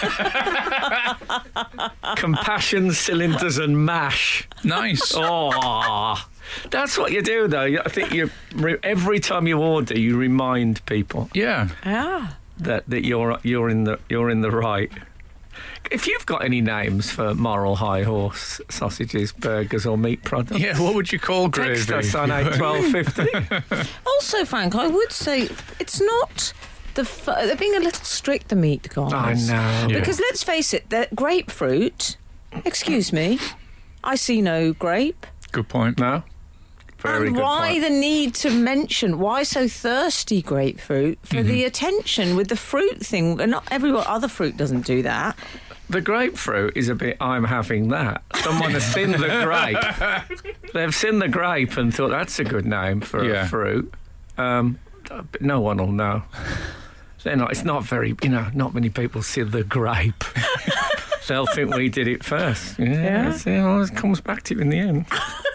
Compassion cylinders and mash. Nice. Oh, that's what you do, though. I think you re- every time you order, you remind people Yeah. Yeah. that, that you're you're in the you're in the right. If you've got any names for moral high horse sausages, burgers, or meat products, Yeah, what would you call gravy? text us on eight twelve fifty. Also, Frank, I would say it's not the f- they're being a little strict, the meat guys. I know. Yeah. Because let's face it, the grapefruit. Excuse me, I see no grape. Good point. No. Very and good why point. the need to mention why so thirsty grapefruit for Mm-hmm. the attention with the fruit thing? And not every other fruit doesn't do that. The grapefruit is a bit, I'm having that. Someone has seen the grape. They've seen the grape and thought that's a good name for Yeah. a fruit. Um, but no one will know. They're not, it's not very, you know, not many people see the grape. They'll think we did it first. Yeah, Yeah. it's- it always comes back to you in the end.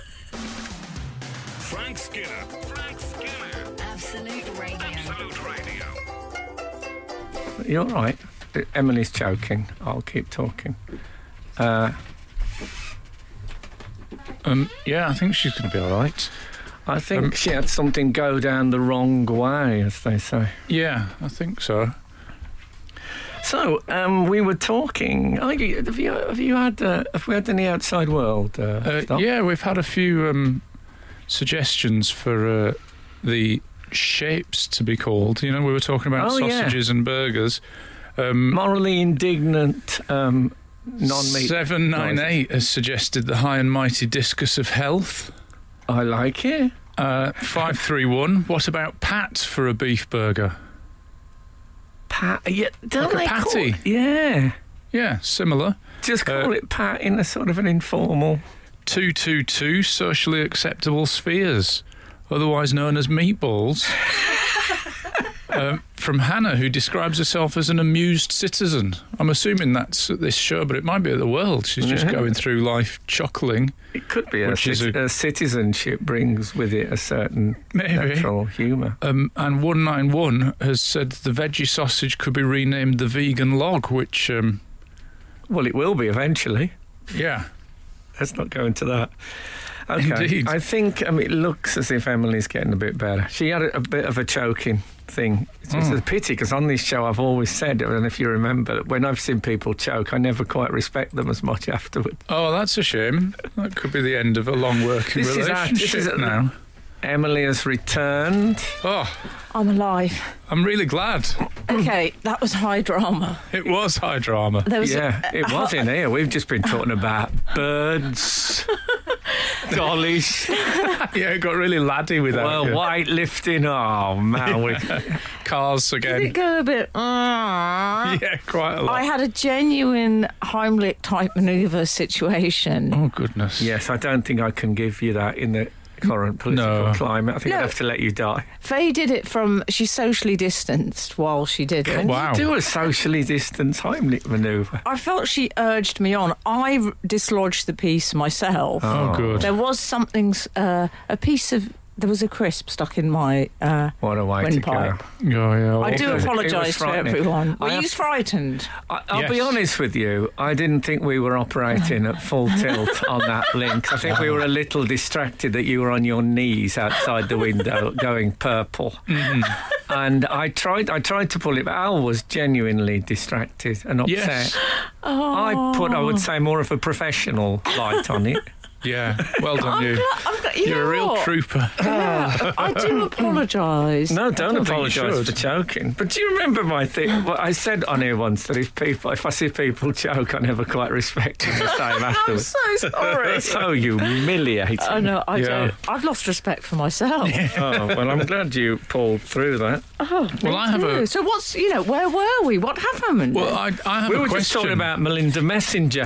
Frank Skinner. Frank Skinner. Absolute Radio. Absolute Radio. You're right. Emily's choking. I'll keep talking. Uh, Um, yeah, I think she's going to be all right. I think Um, she had something go down the wrong way, as they say. Yeah, I think so. So um, we were talking. Are you, have you have you had uh, have we had any outside world uh, Uh, stuff? yeah, we've had a few um, suggestions for uh, the shapes to be called. You know, we were talking about Oh, yeah. sausages and burgers. Um, Morally indignant um, non-meat. seven nine eight has suggested the high and mighty discus of health. I like it. Uh, five three one. What about Pat for a beef burger? Pat. Yeah, don't Like a they call patty. it- Yeah. Yeah, similar. Just call Uh, it Pat in a sort of an informal. two two two socially acceptable spheres, otherwise known as meatballs. um, from Hannah, who describes herself as an amused citizen. I'm assuming that's at this show, but it might be at the World. She's just Yeah. going through life chuckling. It could be a, Which is cit- a- a citizenship brings with it a certain Maybe. natural humour. Um, and one nine one has said the veggie sausage could be renamed the vegan log, which, um, Well, it will be eventually. yeah. Let's not go into that. Okay. Indeed. I think um, it looks as if Emily's getting a bit better. She had a, a bit of a choking thing. It's, it's Oh. a pity because on this show I've always said, and if you remember, that when I've seen people choke, I never quite respect them as much afterward. Oh, that's a shame. That could be the end of a long working This is our- relationship this is a- now. Emily has returned. Oh, I'm alive. I'm really glad. Okay, that was high drama. It was high drama. There was Yeah, it was in here. We've just been talking about birds, dollies, Yeah, it got really laddie with that. well, weightlifting. Oh, man. We, Cars Did it again. go a bit? Uh, Yeah, quite a lot. I had a genuine Heimlich type manoeuvre situation. Oh, goodness. yes, I don't think I can give you that in the current political No. climate. I think No. I'd have to let you die. Faye did it from, she socially distanced while she did it. Can Wow. you do a socially distanced Heimlich manoeuvre? I felt she urged me on. I r- dislodged the piece myself. Oh, good. There was something, s- uh, a piece of, there was a crisp stuck in my uh, What a way to windpipe. go. Oh, yeah. I It do was- it was apologise to frightening. everyone. Were I you have- frightened? I, I'll be Yes. honest with you, I didn't think we were operating at full tilt on that link. I think we were a little distracted that you were on your knees outside the window going purple. And I tried I tried to pull it, but Al was genuinely distracted and upset. Yes. Oh. I put, I would say, more of a professional light on it. Yeah, well done, I'm you. glad, I'm glad, you You're know a real what? trooper. Yeah, I do apologise. No, don't, don't think you apologise should. for joking. But do you remember my thing? What I said on here once that if people, if I see people joke, I never quite respect them the same I'm afterwards. so sorry. So humiliating. I know, I Yeah. don't. I've lost respect for myself. Oh, well, I'm glad you pulled through that. Oh, Well, me I have too. a- So what's, you know, where were we? What happened? Well, I, I have We a were question. just talking about Melinda Messenger.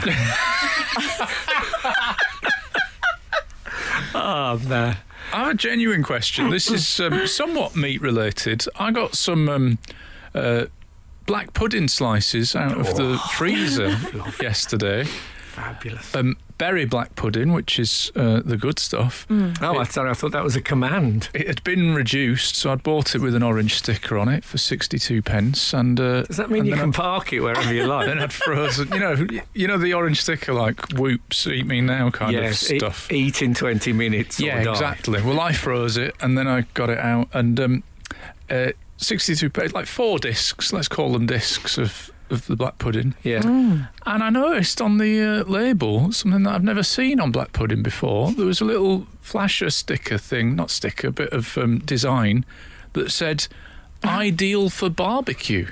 Oh, no. I have a genuine question. This is um, somewhat meat related. I got some um, uh, black pudding slices out of the freezer yesterday. Fabulous. Um, berry black pudding, which is uh, the good stuff. Oh, I thought, I thought that was a command. It had been reduced, so I'd bought it with an orange sticker on it for sixty-two pence. And uh, Does that mean and you then can I'd- park it wherever you like? Then I'd frozen, you know, you know the orange sticker, like whoops, eat me now kind yes, of e- stuff. eat in twenty minutes. Yeah, or die. exactly. Well, I froze it and then I got it out, and um, uh, sixty-two pence, like four discs, let's call them discs of, of the black pudding. Yeah. And I noticed on the uh, label something that I've never seen on black pudding before. There was a little flasher sticker thing, not sticker, bit of um, design that said ideal for barbecue.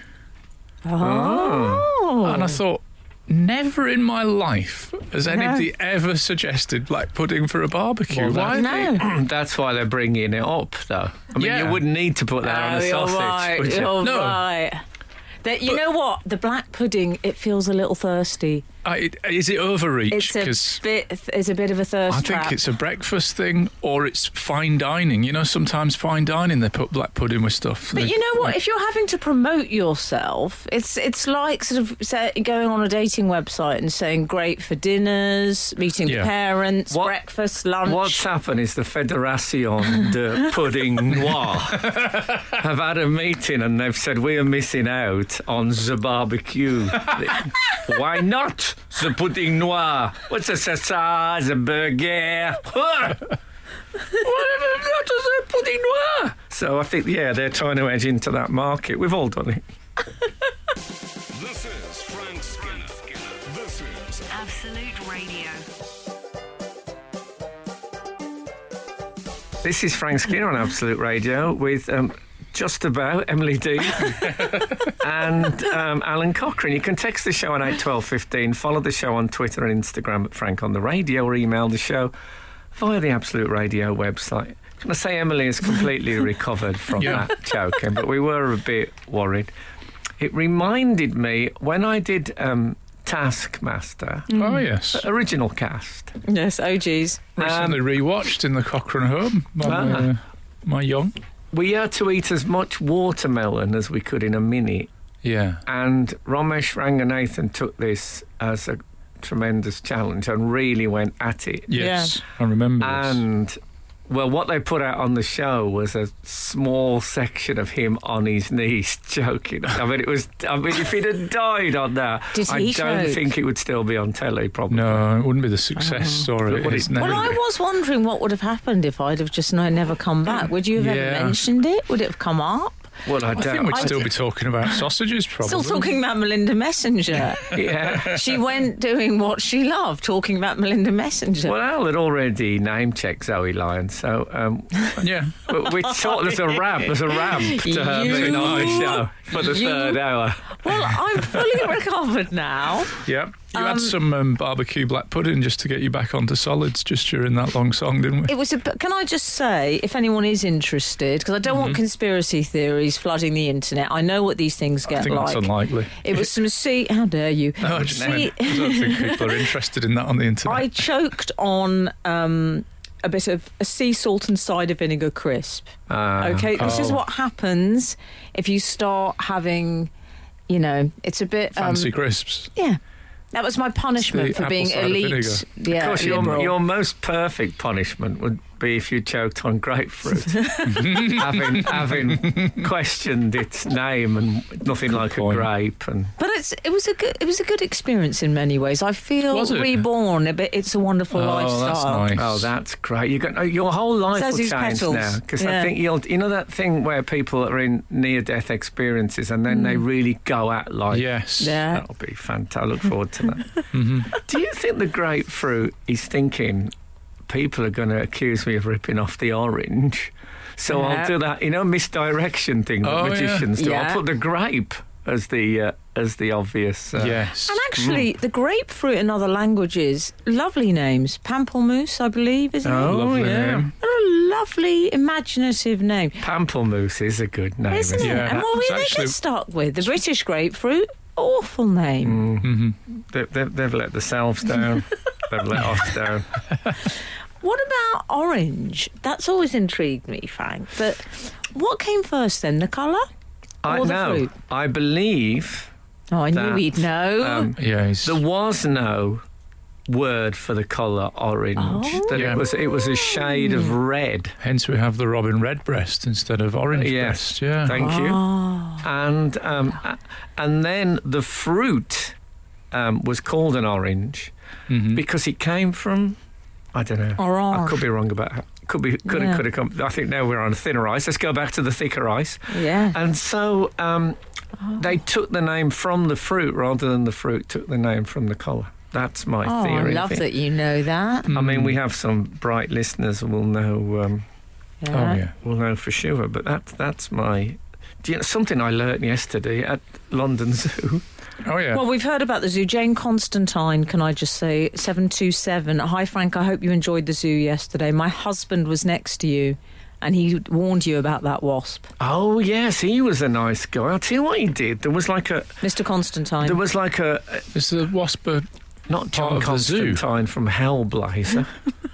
Oh. And I thought, never in my life has anybody ever suggested black pudding for a barbecue. Well, Why? No. That's why they're bringing it up, though. I mean, Yeah. you wouldn't need to put that on Oh, a you're sausage, right. would you? You're No. right. That, you know what? The black pudding, it feels a little thirsty. I, is it overreach? It's a bit. It's a bit of a thirst I think trap. it's a breakfast thing, or it's fine dining. You know, sometimes fine dining they put black pudding with stuff. But They- you know what? If you're having to promote yourself, it's it's like sort of say, going on a dating website and saying great for dinners, meeting Yeah. the parents, What- breakfast, lunch. What's happened is the Fédération de Pudding Noir have had a meeting and they've said we are missing out on the barbecue. Why not the pudding noir? What's the salsa, the burger? What? Whatever, not the pudding noir. So I think, yeah, they're trying to edge into that market. We've all done it. This is Frank Skinner. This is Absolute Radio. This is Frank Skinner on Absolute Radio with um, just about Emily Dean and um, Alan Cochrane. You can text the show on eight twelve fifteen, follow the show on Twitter and Instagram at Frank on the Radio, or email the show via the Absolute Radio website. Can I say Emily is completely recovered from Yeah. that joking, but we were a bit worried. It reminded me when I did um, Taskmaster, oh yes, original cast. Yes, O Gs. recently rewatched in the Cochrane home. My, Ah. uh, my young. We had to eat as much watermelon as we could in a minute. Yeah. And Ramesh Ranganathan took this as a tremendous challenge and really went at it. Yes, I remember this. And, well, what they put out on the show was a small section of him on his knees joking. I mean, it was, I mean, if he'd have died on that, Did I he don't choke? think it would still be on telly, probably. No, it wouldn't be the success story But it would is it- now. Well, I was wondering what would have happened if I'd have just no, never come back. Would you have Yeah. ever mentioned it? Would it have come up? Well, I I don't. think we'd I- still be talking about sausages, probably. Still talking about Melinda Messenger. Yeah. She went doing what she loved, talking about Melinda Messenger. Well, Al had already name-checked Zoe Lyon, so um, Yeah. we, we thought there's a ramp, there's a ramp to her You- being on the show for the you- third hour. Well, I'm fully recovered now. Yeah. You Um, had some um, barbecue black pudding just to get you back onto solids just during that long song, didn't we? It was a. Can I just say, if anyone is interested, because I don't want conspiracy theories flooding the internet. I know what these things get I think like. that's unlikely. It was some sea. How dare you? No, I just sea, meant, I don't think people are interested in that on the internet. I choked on um, a bit of a sea salt and cider vinegar crisp. Uh, Okay, this is oh. what happens if you start having, you know, it's a bit. Um, Fancy crisps. yeah. That was my punishment It's the for being apple cider elite. vinegar. Yeah, Of course, your, liberal. your most perfect punishment would be if you choked on grapefruit, having having questioned its name and nothing like point. a grape. And But it's it was a good it was a good experience in many ways. I feel Was it? reborn. A bit. It's a wonderful Oh, lifestyle. that's nice. oh, that's great! You got your whole life Says will these change petals. now because Yeah. I think you'll you know that thing where people are in near-death experiences and then they really go at life. Yes. Yeah. That'll be fantastic. I look forward to that. hmm Do you think the grapefruit is thinking, people are going to accuse me of ripping off the orange. So Yeah. I'll do that, you know, misdirection thing that Oh, yeah. magicians do. Yeah. I'll put the grape as the uh, as the obvious. Uh, Yes. And actually, the grapefruit in other languages, lovely names. Pamplemousse, I believe, isn't it? Oh, Lovely yeah. name. What a lovely, imaginative name. Pamplemousse is a good name, Isn't isn't it? Yeah. And what It's will they actually- get stuck with? The British grapefruit? Awful name. Mm-hmm. They, they, they've let themselves down. They've let us down. What about orange? That's always intrigued me, Frank. But what came first then, the colour I or the know. fruit? I believe Oh, I that, knew he'd know. um, Yeah, he's, there was no word for the colour orange. Oh. That Yeah. it was it was a shade of red. hence we have the robin redbreast instead of orange Yes. breast. Yeah. Thank you. Oh. And um, a- and then the fruit um, was called an orange Mhm. because it came from I don't know. Orange. I could be wrong about that. Could be could Yeah. have could have come. I think now we're on thinner ice. Let's go back to the thicker ice. Yeah. And so um, they took the name from the fruit rather than the fruit took the name from the colour. That's my Oh, I theory. love think. that you know that. I mean, we have some bright listeners who will know. Um, Yeah. Oh, yeah. will know for sure. But that's that's my. Do you know, something I learnt yesterday at London Zoo. Oh, yeah. Well, we've heard about the zoo. Jane Constantine, can I just say, seven two seven. Hi, Frank, I hope you enjoyed the zoo yesterday. My husband was next to you and he warned you about that wasp. Oh yes, he was a nice guy. I'll tell you what he did. There was like a. Mister Constantine. There was like a. Is the wasp a Not John Part of the zoo. Constantine from Hellblazer.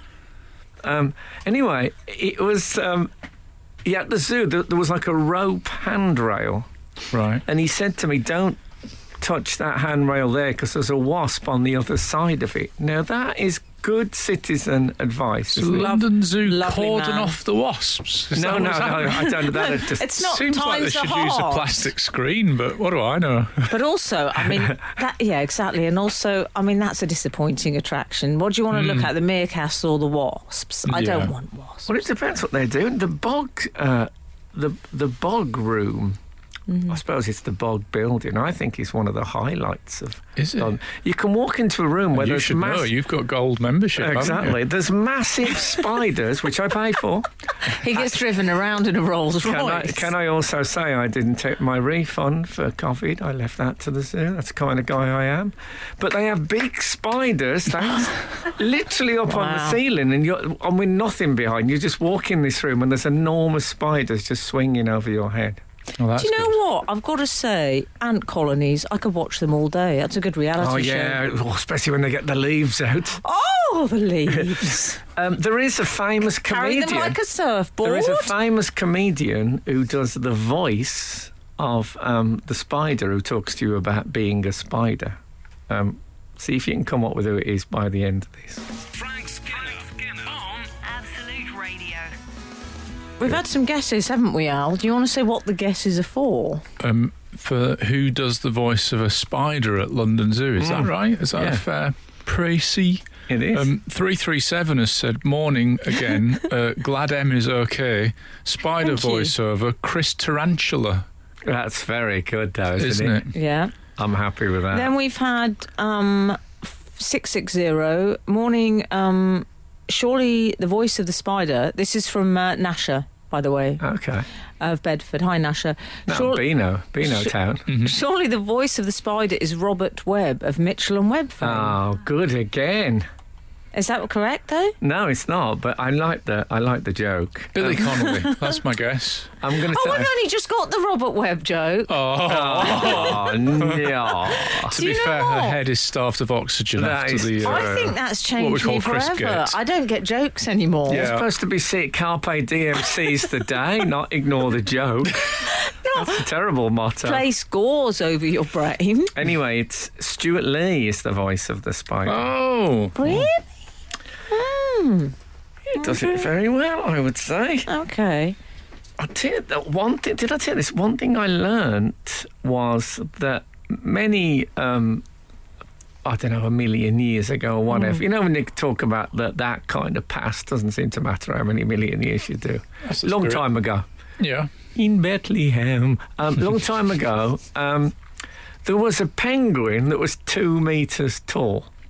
um, anyway, it was. Um, yeah, at the zoo, there, there was like a rope handrail, right? and he said to me, "Don't touch that handrail there because there's a wasp on the other side of it." Now that is good citizen advice. So isn't it? London Zoo lovely cordon man. off the wasps. Is No, that no, no, what's happening? I don't know. That had just It's not Seems like they times the should use a heart. plastic screen, but what do I know? But also, I mean, that yeah, exactly. And also, I mean, that's a disappointing attraction. What do you want to look at, the meerkats or the wasps? I Yeah. don't want wasps. Well, it depends what they're doing. The bog, uh, the the bog room. I suppose it's the bog building. I think is one of the highlights of. Is it? London. You can walk into a room where you there's should know. mass- You've got gold membership. haven't you? Exactly. There's massive spiders, which I pay for. He gets driven around in a Rolls Can I, Royce. can I also say I didn't take my refund for COVID? I left that to the zoo. That's the kind of guy I am. But they have big spiders, that's literally up on the Wow. ceiling, and you're and with nothing behind. You just walk in this room, and there's enormous spiders just swinging over your head. Well, that's Do you know good. what? I've got to say, ant colonies, I could watch them all day. That's a good reality Oh show. yeah, oh, especially when they get the leaves out. Oh, the leaves. Um, there is a famous Carry comedian. them like a surfboard. There is a famous comedian who does the voice of um, the spider who talks to you about being a spider. Um, see if you can come up with who it is by the end of this. Frank Skinner, on Absolute Radio. We've had some guesses, haven't we, Al? Do you want to say what the guesses are for? Um, for who does the voice of a spider at London Zoo? Is that Mm. right? Is that Yeah. a fair précis? It is. Um, three three seven has said, morning again, uh, glad M is okay. Spider Thank you. voiceover, Chris Tarantula, That's very good, though, isn't, isn't it? Yeah. I'm happy with that. Then we've had um, six six zero. Morning, um, surely the voice of the spider. This is from uh, Nasha, by the way, Okay. of Bedford. Hi, Nasha. No, Surely- Beano, Beano Sh- Town. Mm-hmm. Surely the voice of the spider is Robert Webb of Mitchell and Webb fame. Oh, good again. Is that correct, though? No, it's not. But I like the I like the joke. Billy Connolly, that's my guess. I'm going to Oh, say. I've only just got the Robert Webb joke. Oh, Oh no! to Do be you know fair, what? her head is starved of oxygen That after is the. Uh, I think that's what we changed call me crisp forever. gate. I don't get jokes anymore. Yeah. It's supposed to be see Carpe Diem, seize the day, not ignore the joke. That's a terrible motto. Play scores over your brain. Anyway, it's Stuart Lee is the voice of the spider. Oh, Really? Hmm. He does it very well, I would say. Okay. I tell you that one thing. Did I tell you this? One thing I learnt was that many, um, I don't know, a million years ago or whatever. You know, when they talk about that that kind of past, doesn't seem to matter how many million years you do. that's the Long spirit. time ago. Yeah. In Bethlehem, um, long time ago, um, there was a penguin that was two metres tall.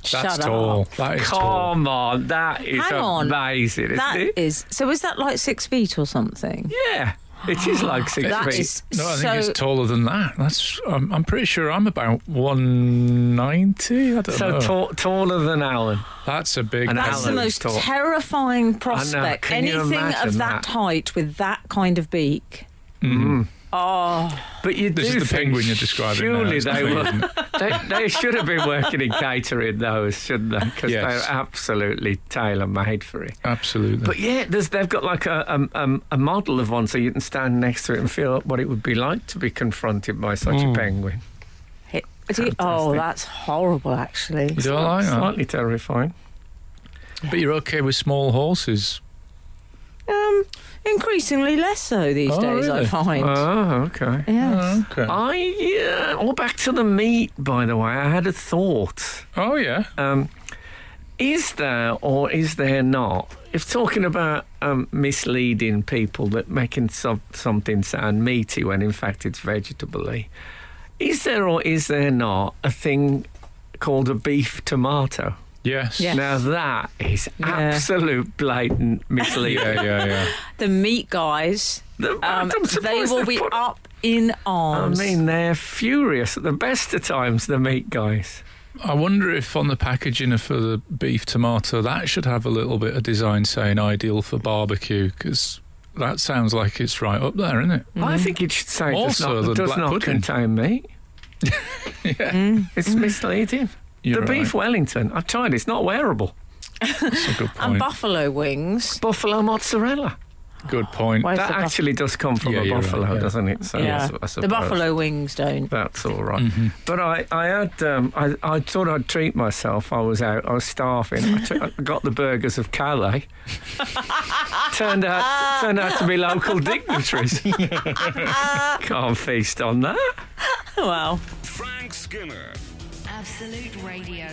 That's Shut tall. up. That is tall. Come on, that is Hang on. amazing, isn't That it? is. So is that like six feet or something? Yeah, it is like six That feet. is No, I think so. it's taller than that. That's. I'm, I'm pretty sure I'm about one ninety. I don't So know. tall, taller than Alan. That's a big. And That's Alan the is most tall. terrifying prospect. Can you Anything imagine of that, that? height with that kind of beak. Mm. Oh, But you This do is the think penguin you're describing now, Surely it's not they me, were. isn't it? They, they should have been working in catering, those, shouldn't they? Because Yes. they're absolutely tailor-made for it. Absolutely. But yeah, there's, they've got like a, um, um, a model of one, so you can stand next to it and feel what it would be like to be confronted by such Mm. a penguin. It- it- oh, that's horrible. Actually, you don't like that? Slightly terrifying. But you're okay with small horses. um, increasingly less so these Oh, days. I really? find. Oh, okay. yes. Okay. I yeah. Well, back to the meat. By the way, I had a thought. Oh yeah. Um, is there or is there not? If talking about um, misleading people that making some, something sound meaty when in fact it's vegetable-y, is there or is there not a thing called a beef tomato? Yes. Yeah. Now that is Yeah. absolute blatant misleading. Yeah, yeah, yeah. The meat guys, The- um, I'm they surprised will they've be put- up in I arms. mean, they're furious at the best of times, the meat guys. I wonder if on the packaging for the beef tomato that should have a little bit of design saying ideal for barbecue, because that sounds like it's right up there, isn't it? I think it should say More does so not, than does black not pudding. contain meat. Mm. It's misleading. You're the beef right. Wellington, I've tried, it's not wearable. That's a good and point. buffalo wings. Buffalo mozzarella. Good point. Where's That the buff- actually does come from Yeah, a you're right, buffalo, yeah. doesn't it? So yeah, I the suppose buffalo wings don't. That's all right. Mm-hmm. But I, I had, um, I, I thought I'd treat myself. I was out, I was starving. I, t- I got the burgers of Calais. turned out, turned out to be local dignitaries. Can't feast on that. Well, Frank Skinner. Absolute Radio.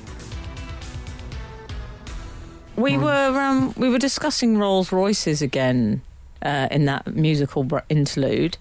we were um, we were discussing Rolls Royces again uh, in that musical br- interlude.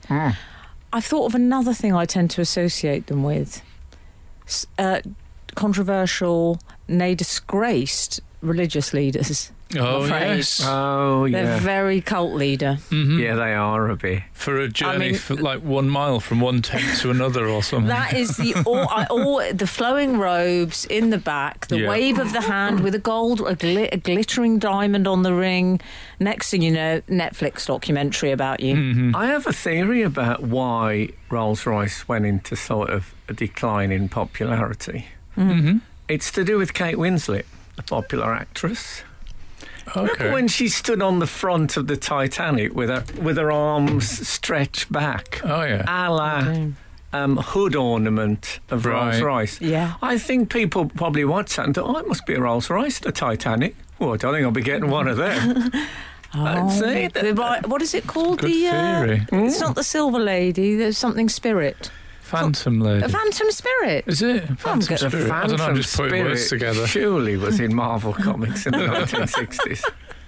I thought of another thing I tend to associate them with: S- uh, controversial, nay, disgraced religious leaders. Oh afraid. yes. Oh, They're yeah. very cult leader. Mhm. Yeah, they are a bit. For a journey mean- for like one mile from one tent to another or something. That is the all, I, all the flowing robes in the back, the Yeah. wave of the hand with a gold, a, glit, a glittering diamond on the ring. Next thing you know, Netflix documentary about you. Mhm. I have a theory about why Rolls-Royce went into sort of a decline in popularity. Mhm. It's to do with Kate Winslet, a popular actress. Remember Okay. when she stood on the front of the Titanic with her with her arms stretched back, Oh yeah. a la Mm. um, hood ornament of Right. Rolls-Royce? Yeah. I think people probably watched that and thought, oh, it must be a Rolls-Royce, the Titanic. Well, I don't think I'll be getting one of them. Oh, see, the that- right- what is it called? Good the uh, theory. It's not the Silver Lady. There's something Spirit. Phantom Lady. A Phantom Spirit. Is it? Phantom good. The Spirit. I don't know. I'm just putting Spirit words together. surely was in Marvel Comics in the nineteen sixties.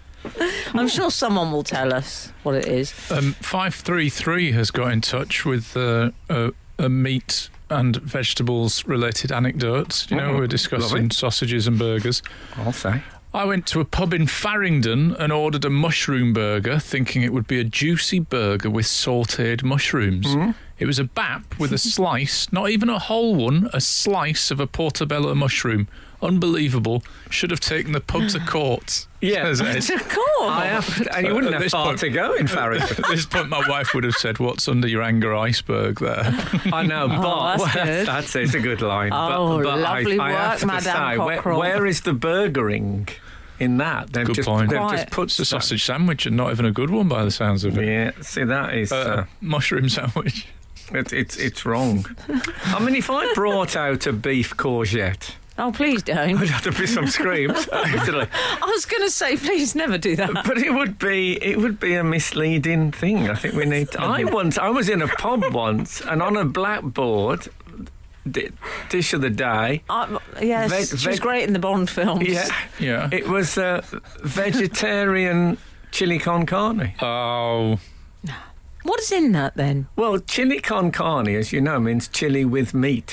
I'm sure someone will tell us what it is. Um, five three three has got in touch with uh, a, a meat and vegetables related anecdotes. You know, Mhm. we're Love discussing it. sausages and burgers. I'll say. I went to a pub in Farringdon and ordered a mushroom burger, thinking it would be a juicy burger with sautéed mushrooms. Mm. It was a bap with a slice, not even a whole one, a slice of a portobello mushroom. Unbelievable. Should have taken the pub to court. Yeah. Says Ed. Of course. I have, and you wouldn't At have this far point- to go in Farringdon. At this point, my wife would have said, "What's under your anger iceberg there?" I know, but Oh, that's well, good. that's it's a good line. Oh, but, but lovely I, I work, have to Madame say, where, Cockerell. where is the burgering in that? They've Good just point. they've Quite. just put It's a sausage sandwich and not even a good one by the sounds of it. Yeah, see that is Uh, uh, mushroom sandwich. it, it's it's wrong. I mean, if I brought out a beef courgette, Oh, please don't. there'd have to be some screams, actually. I was going to say, please never do that. But it would be it would be a misleading thing. I think we need. To, I once I was in a pub once, and on a blackboard, di- dish of the day. Uh, yes, Veg- she was veg- great in the Bond films. Yeah, Yeah. it was uh, vegetarian chili con carne. Oh, What is in that then? Well, chili con carne, as you know, means chili with meat.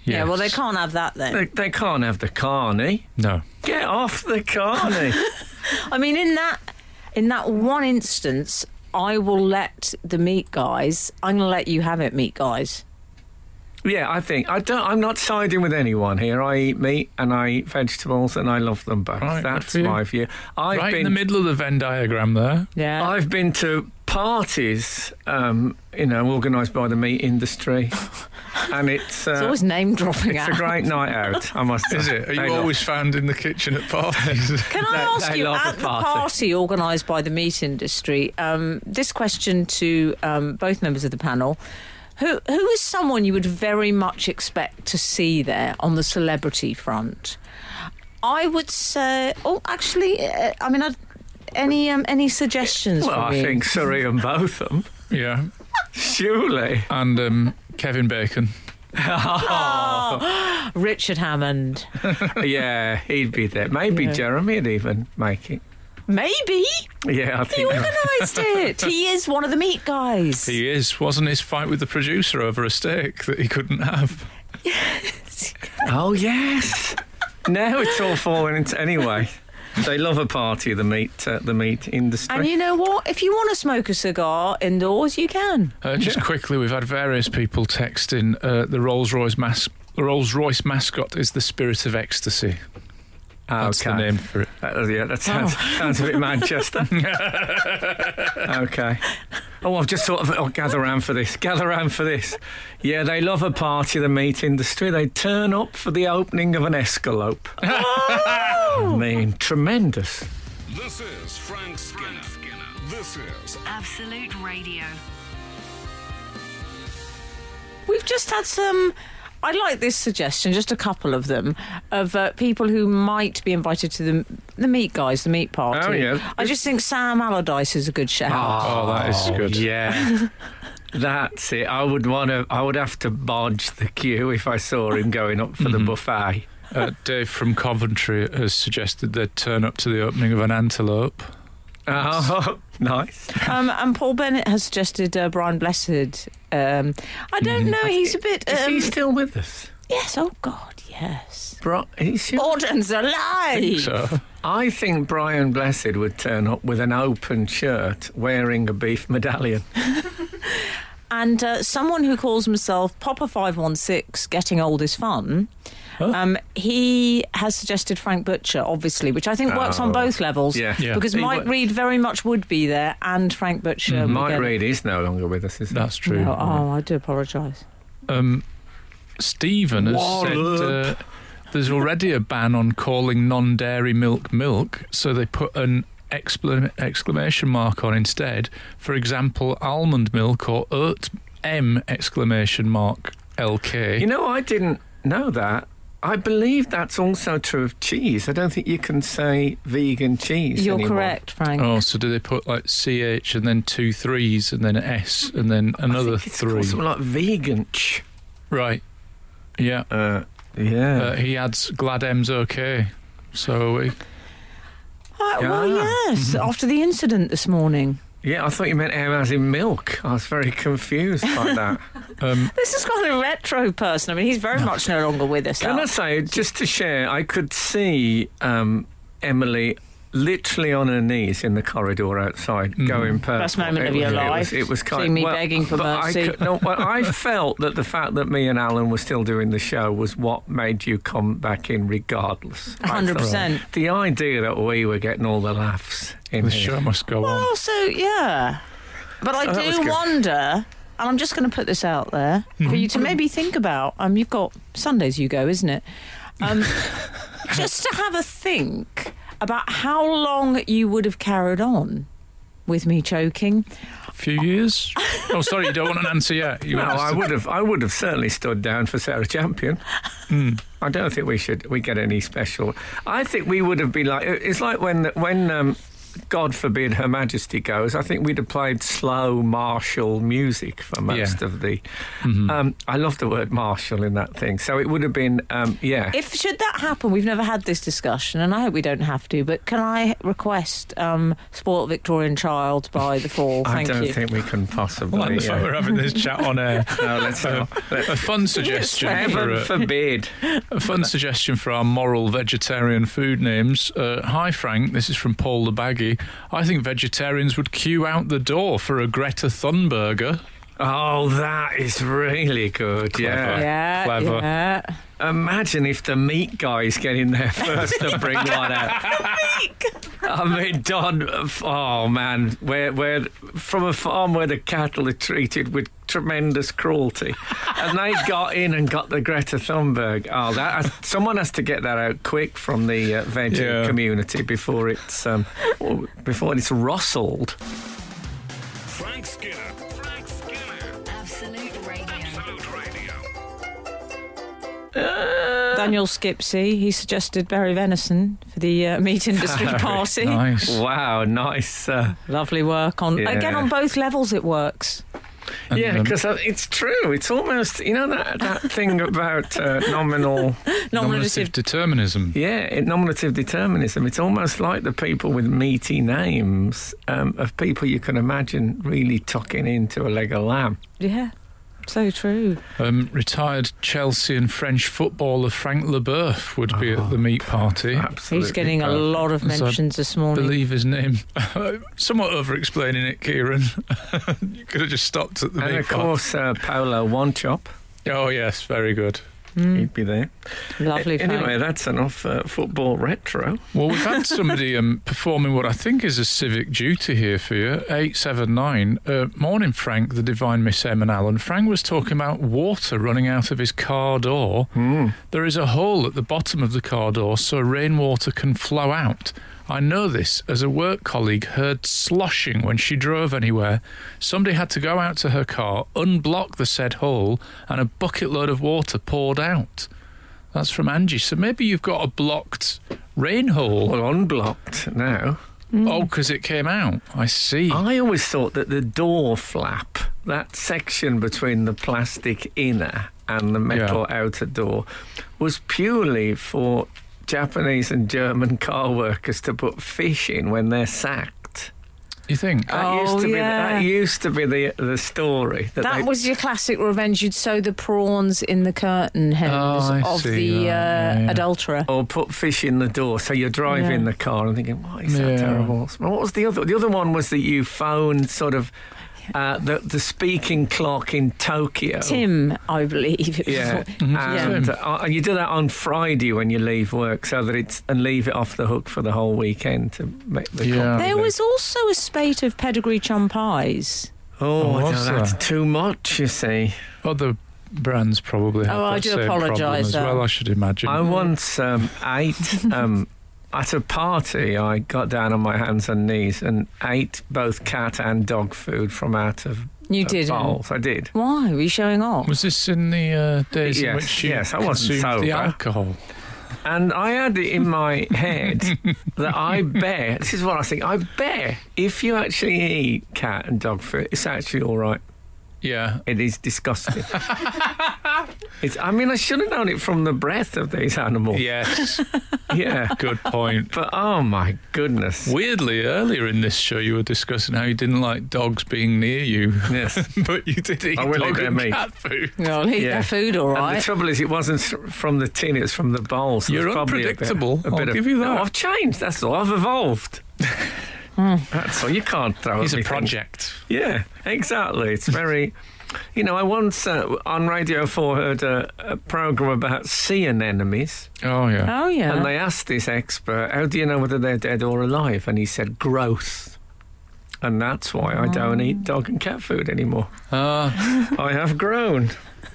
Yeah, well, they Yes. can't have that then. They, they can't have the carny. No. Get off the carny. I mean, in that in that one instance, I will let the meat guys. I'm going to let you have it, meat guys. Yeah, I think I don't. I'm not siding with anyone here. I eat meat and I eat vegetables, and I love them both. Right, good That's for you. my view. I've right been, in the middle of the Venn diagram there. Yeah. I've been to parties, um, you know, organised by the meat industry, and it's uh, it's always name dropping. it's a great night out. I must say. Is it? Are They you love- always found in the kitchen at parties? Can I They- ask they you, love at a the party. party organised by the meat industry, um, this question to um, both members of the panel: Who who is someone you would very much expect to see there on the celebrity front? I would say. Oh, actually, uh, I mean, I'd, any um, any suggestions? Well, for I me? think Surrey and Botham. Yeah. Surely. And um, Kevin Bacon. Oh, Richard Hammond. Yeah, he'd be there. Maybe Yeah. Jeremy would even make it. Maybe Yeah, I he think. organised it. He is one of the meat guys. He is. Wasn't his fight with the producer over a steak that he couldn't have? Oh yes. Now it's all falling into anyway. They love a party, the meat, uh, the meat industry. And you know what? If you want to smoke a cigar indoors, you can. Uh, just quickly, we've had various people texting uh, the Rolls-Royce mas- the Rolls-Royce mascot is the Spirit of Ecstasy. That's okay. the name for it. That, yeah, that sounds, sounds a bit Manchester. Okay. Oh, I've just thought of it. Oh, gather round for this. Gather round for this. Yeah, they love a party, the meat industry. They turn up for the opening of an Escalope. I mean, tremendous. This is Frank Skinner. This is Absolute Radio. We've just had some. I like this suggestion, just a couple of them, of uh, people who might be invited to the the meat guys, the meat party. Oh, yeah. I just think Sam Allardyce is a good shout. Oh, that is good. Yeah. That's it. I would want to. I would have to bodge the queue if I saw him going up for the buffet. Uh, Dave from Coventry has suggested they'd turn up to the opening of an Antelope. Oh, nice. Um, and Paul Bennett has suggested uh, Brian Blessed. Um, I don't know. He's a bit. Is Um, he still with us? yes. Oh God. Yes. Bro, is he? Gordon's alive. So, I think Brian Blessed would turn up with an open shirt, wearing a beef medallion. And uh, someone who calls himself Popper five one six, getting old is fun. Um, he has suggested Frank Butcher, obviously, which I think works on Oh, both levels. yeah. Yeah. Because He Mike wa- Reid very much would be there, and Frank Butcher. would Mike get it. Reid is no longer with us, is he? that's true. No, oh, I do apologise. Um, Stephen has Wallop. said uh, there's already a ban on calling non-dairy milk milk, so they put an exclam- exclamation mark on instead. For example, almond milk or oat M exclamation mark L K. You know, I didn't know that. I believe that's also true of cheese. I don't think you can say vegan cheese You're anymore. correct, Frank. Oh, so do they put like C H and then two threes and then an S and then I another think it's three? called something like vegan. ch. Right. Yeah. Uh, yeah. Uh, he adds glad M's okay. So we. Uh, well, Yeah. yes, after the incident this morning. yeah, I thought you meant M as in milk. I was very confused by that. Um, This is kind of a retro person. I mean, he's very much no longer with us. Can Al. I say, just to share, I could see um, Emily literally on her knees in the corridor outside, going purple. Best moment it of was, your it life, Was, it was kind seeing me well, begging for but I mercy. could- no, well, I felt that the fact that me and Alan were still doing the show was what made you come back in regardless. I one hundred thought. percent. The idea that we were getting all the laughs in the here. show must go on. Well, so, yeah. But I Oh, that was do good. wonder, and I'm just going to put this out there for you to maybe think about. Um, You've got Sundays you go, isn't it? Um, just to have a think about how long you would have carried on with me choking. A few years? Oh, sorry, you don't want an answer yet. You No, want us I to- would have. I would have certainly stood down for Sarah Champion. I don't think we should. We get any special. I think we would have been like. It's like when when um, God forbid, Her Majesty goes, I think we'd have played slow martial music for most Yeah. of the. Mm-hmm. Um, I love the word martial in that thing. So it would have been, um, yeah. If should that happen, we've never had this discussion, and I hope we don't have to. But can I request um, "Spoilt Victorian Child" by The Fall? I Thank don't you. think we can possibly. I like the fact uh, we're having this chat on air. no, let's Uh, not. a fun suggestion for Heaven a, forbid. a fun suggestion for our moral vegetarian food names. Uh, hi Frank, this is from Paul the Baggy. I think vegetarians would queue out the door for a Greta Thunberger. Oh, that is really good. Yeah. Yeah, Clever. yeah. Imagine if the meat guys get in there first to bring one out. I mean, Don, oh man, where, where from a farm where the cattle are treated with tremendous cruelty, and they got in and got the Greta Thunberg. Oh, that someone has to get that out quick from the uh, veggie Yeah. community before it's um, before it's rustled. Frank Skinner. Frank Skinner. Absolute Radio. Absolute Radio. Daniel Skipsey, he suggested berry venison for the uh, meat industry party. Nice. Wow, nice. Uh, Lovely work on Yeah. again on both levels. It works. And, yeah, um, because it's true. It's almost, you know, that, that thing about uh, nominal. Nominative. nominative determinism. Yeah, it, nominative determinism. It's almost like the people with meaty names um, of people you can imagine really tucking into a leg of lamb. Yeah, so true. Um, retired Chelsea and French footballer Frank Leboeuf would be at the meat party. Absolutely. He's getting a perfect. lot of So I mentions this morning. Believe his name. Somewhat over-explaining it, Kieran. You could have just stopped at the And meat of party. course, uh, Paolo Wanchop, Oh yes, very good. he'd be there. Lovely. Anyway, Frank. that's enough uh, football retro. Well, we've had somebody um, performing what I think is a civic duty here for you. eight seven nine. Uh, morning, Frank, the divine Miss Em and Alan. Frank was talking about water running out of his car door. There is a hole at the bottom of the car door so rainwater can flow out. I know this as a work colleague heard sloshing when she drove anywhere. Somebody had to go out to her car, unblock the said hole, and a bucket load of water poured out. That's from Angie. So maybe you've got a blocked rain hole. Well, unblocked now. Oh, because it came out. I see. I always thought that the door flap, that section between the plastic inner and the metal outer door, was purely for Japanese and German car workers to put fish in when they're sacked. You think? That Oh, used to be yeah. that used to be the the story. That, That they, was your classic revenge. You'd sew the prawns in the curtain hems Oh, I of see. the Right, uh, yeah, yeah. adulterer. or put fish in the door. So you're driving Yeah. the car and thinking, "Why is that Yeah. terrible?" What was the other? The other one was that you phoned sort of uh, the the speaking clock in Tokyo. Tim, I believe. It was Yeah, Mhm. and Yeah. uh, you do that on Friday when you leave work, so that it's and leave it off the hook for the whole weekend to make the. Yeah. company. There was also a spate of pedigree chum pies. Oh, Oh, no, was that's there? too much. You see, Other brands probably have Oh, I that do same apologise, problem as though. well, I should imagine. I once um, ate um, at a party. I got down on my hands and knees and ate both cat and dog food from out of You uh, didn't. bowls. I did. Why? Were you showing off? Was this in the uh, days in Yes, which you yes, I wasn't consumed the sober. alcohol? And I had it in my head that I bet, this is what I think, I bet if you actually eat cat and dog food, it's actually all right. Yeah. It is disgusting. it's, I mean, I should have known it from the breath of these animals. Yes. Yeah. Good point. But oh my goodness. Weirdly, earlier in this show, you were discussing how you didn't like dogs being near you. Yes. But you did eat I will eat dog their and meat. cat food. Well, eat Yeah. their food, all And the right. trouble is, it wasn't s- from the tin, it was from the bowl. So You're there's probably a bit- unpredictable. A bit, I'll of, give you that. No, I've changed, that's all. I've evolved. That's all. You can't throw He's a everything. project. Yeah, exactly. It's very. You know, I once uh, on Radio four heard a, a programme about sea anemones, Oh, yeah. Oh, yeah. and they asked this expert, how do you know whether they're dead or alive? And he said, growth. And that's why I don't eat dog and cat food anymore. Ah, I have grown.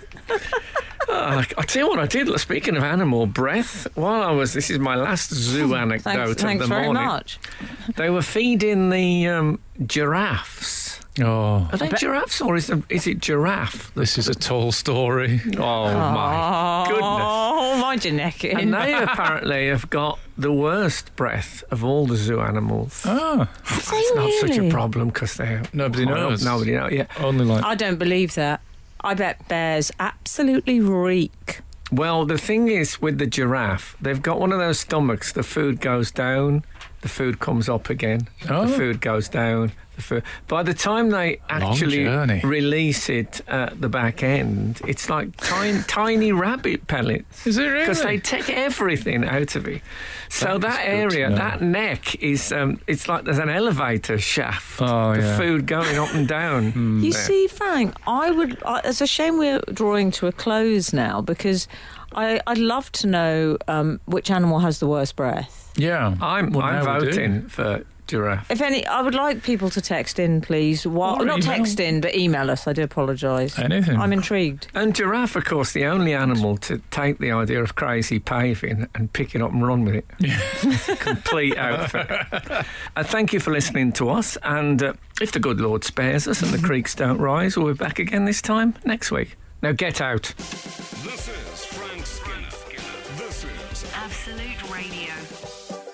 Uh, I tell you what I did. Speaking of animal breath, while I was, this is my last zoo anecdote Thanks, of thanks the very morning. much. They were feeding the um, giraffes. oh. Are they giraffes or is, the, is it giraffe? This is a tall story. Oh my goodness! Oh, mind your neck in. And they apparently have got the worst breath of all the zoo animals. Ah, Have they It's not really? such a problem because they're Nobody high up, knows. Nobody knows. Yeah. only like I don't believe that. I bet bears absolutely reek. Well, the thing is with the giraffe, they've got one of those stomachs. The food goes down, the food comes up again. Oh. The food goes down. The food. By the time they Long actually journey. release it at the back end, it's like tiny, tiny rabbit pellets. Is it really? Because they take everything out of it. So That that, is good to area, know. that neck is, um, it's like there's an elevator shaft. Oh, the yeah. Hmm. food going up and down. You there. see, Frank, I would. I, it's a shame we're drawing to a close now because I, I'd love to know um, which animal has the worst breath. yeah. I'm, Well, I'm now we do. voting for giraffe. If any, I would like people to text in, please. What? Or Not email. text in, but email us. I do apologise. Anything. I'm intrigued. And giraffe, of course, the only animal to take the idea of crazy paving and pick it up and run with it. Yeah. Complete outfit. uh, thank you for listening to us. And uh, if the good Lord spares us and the creeks don't rise, we'll be back again this time next week. Now get out. This is Frank Skinner. This is Absolute Radio.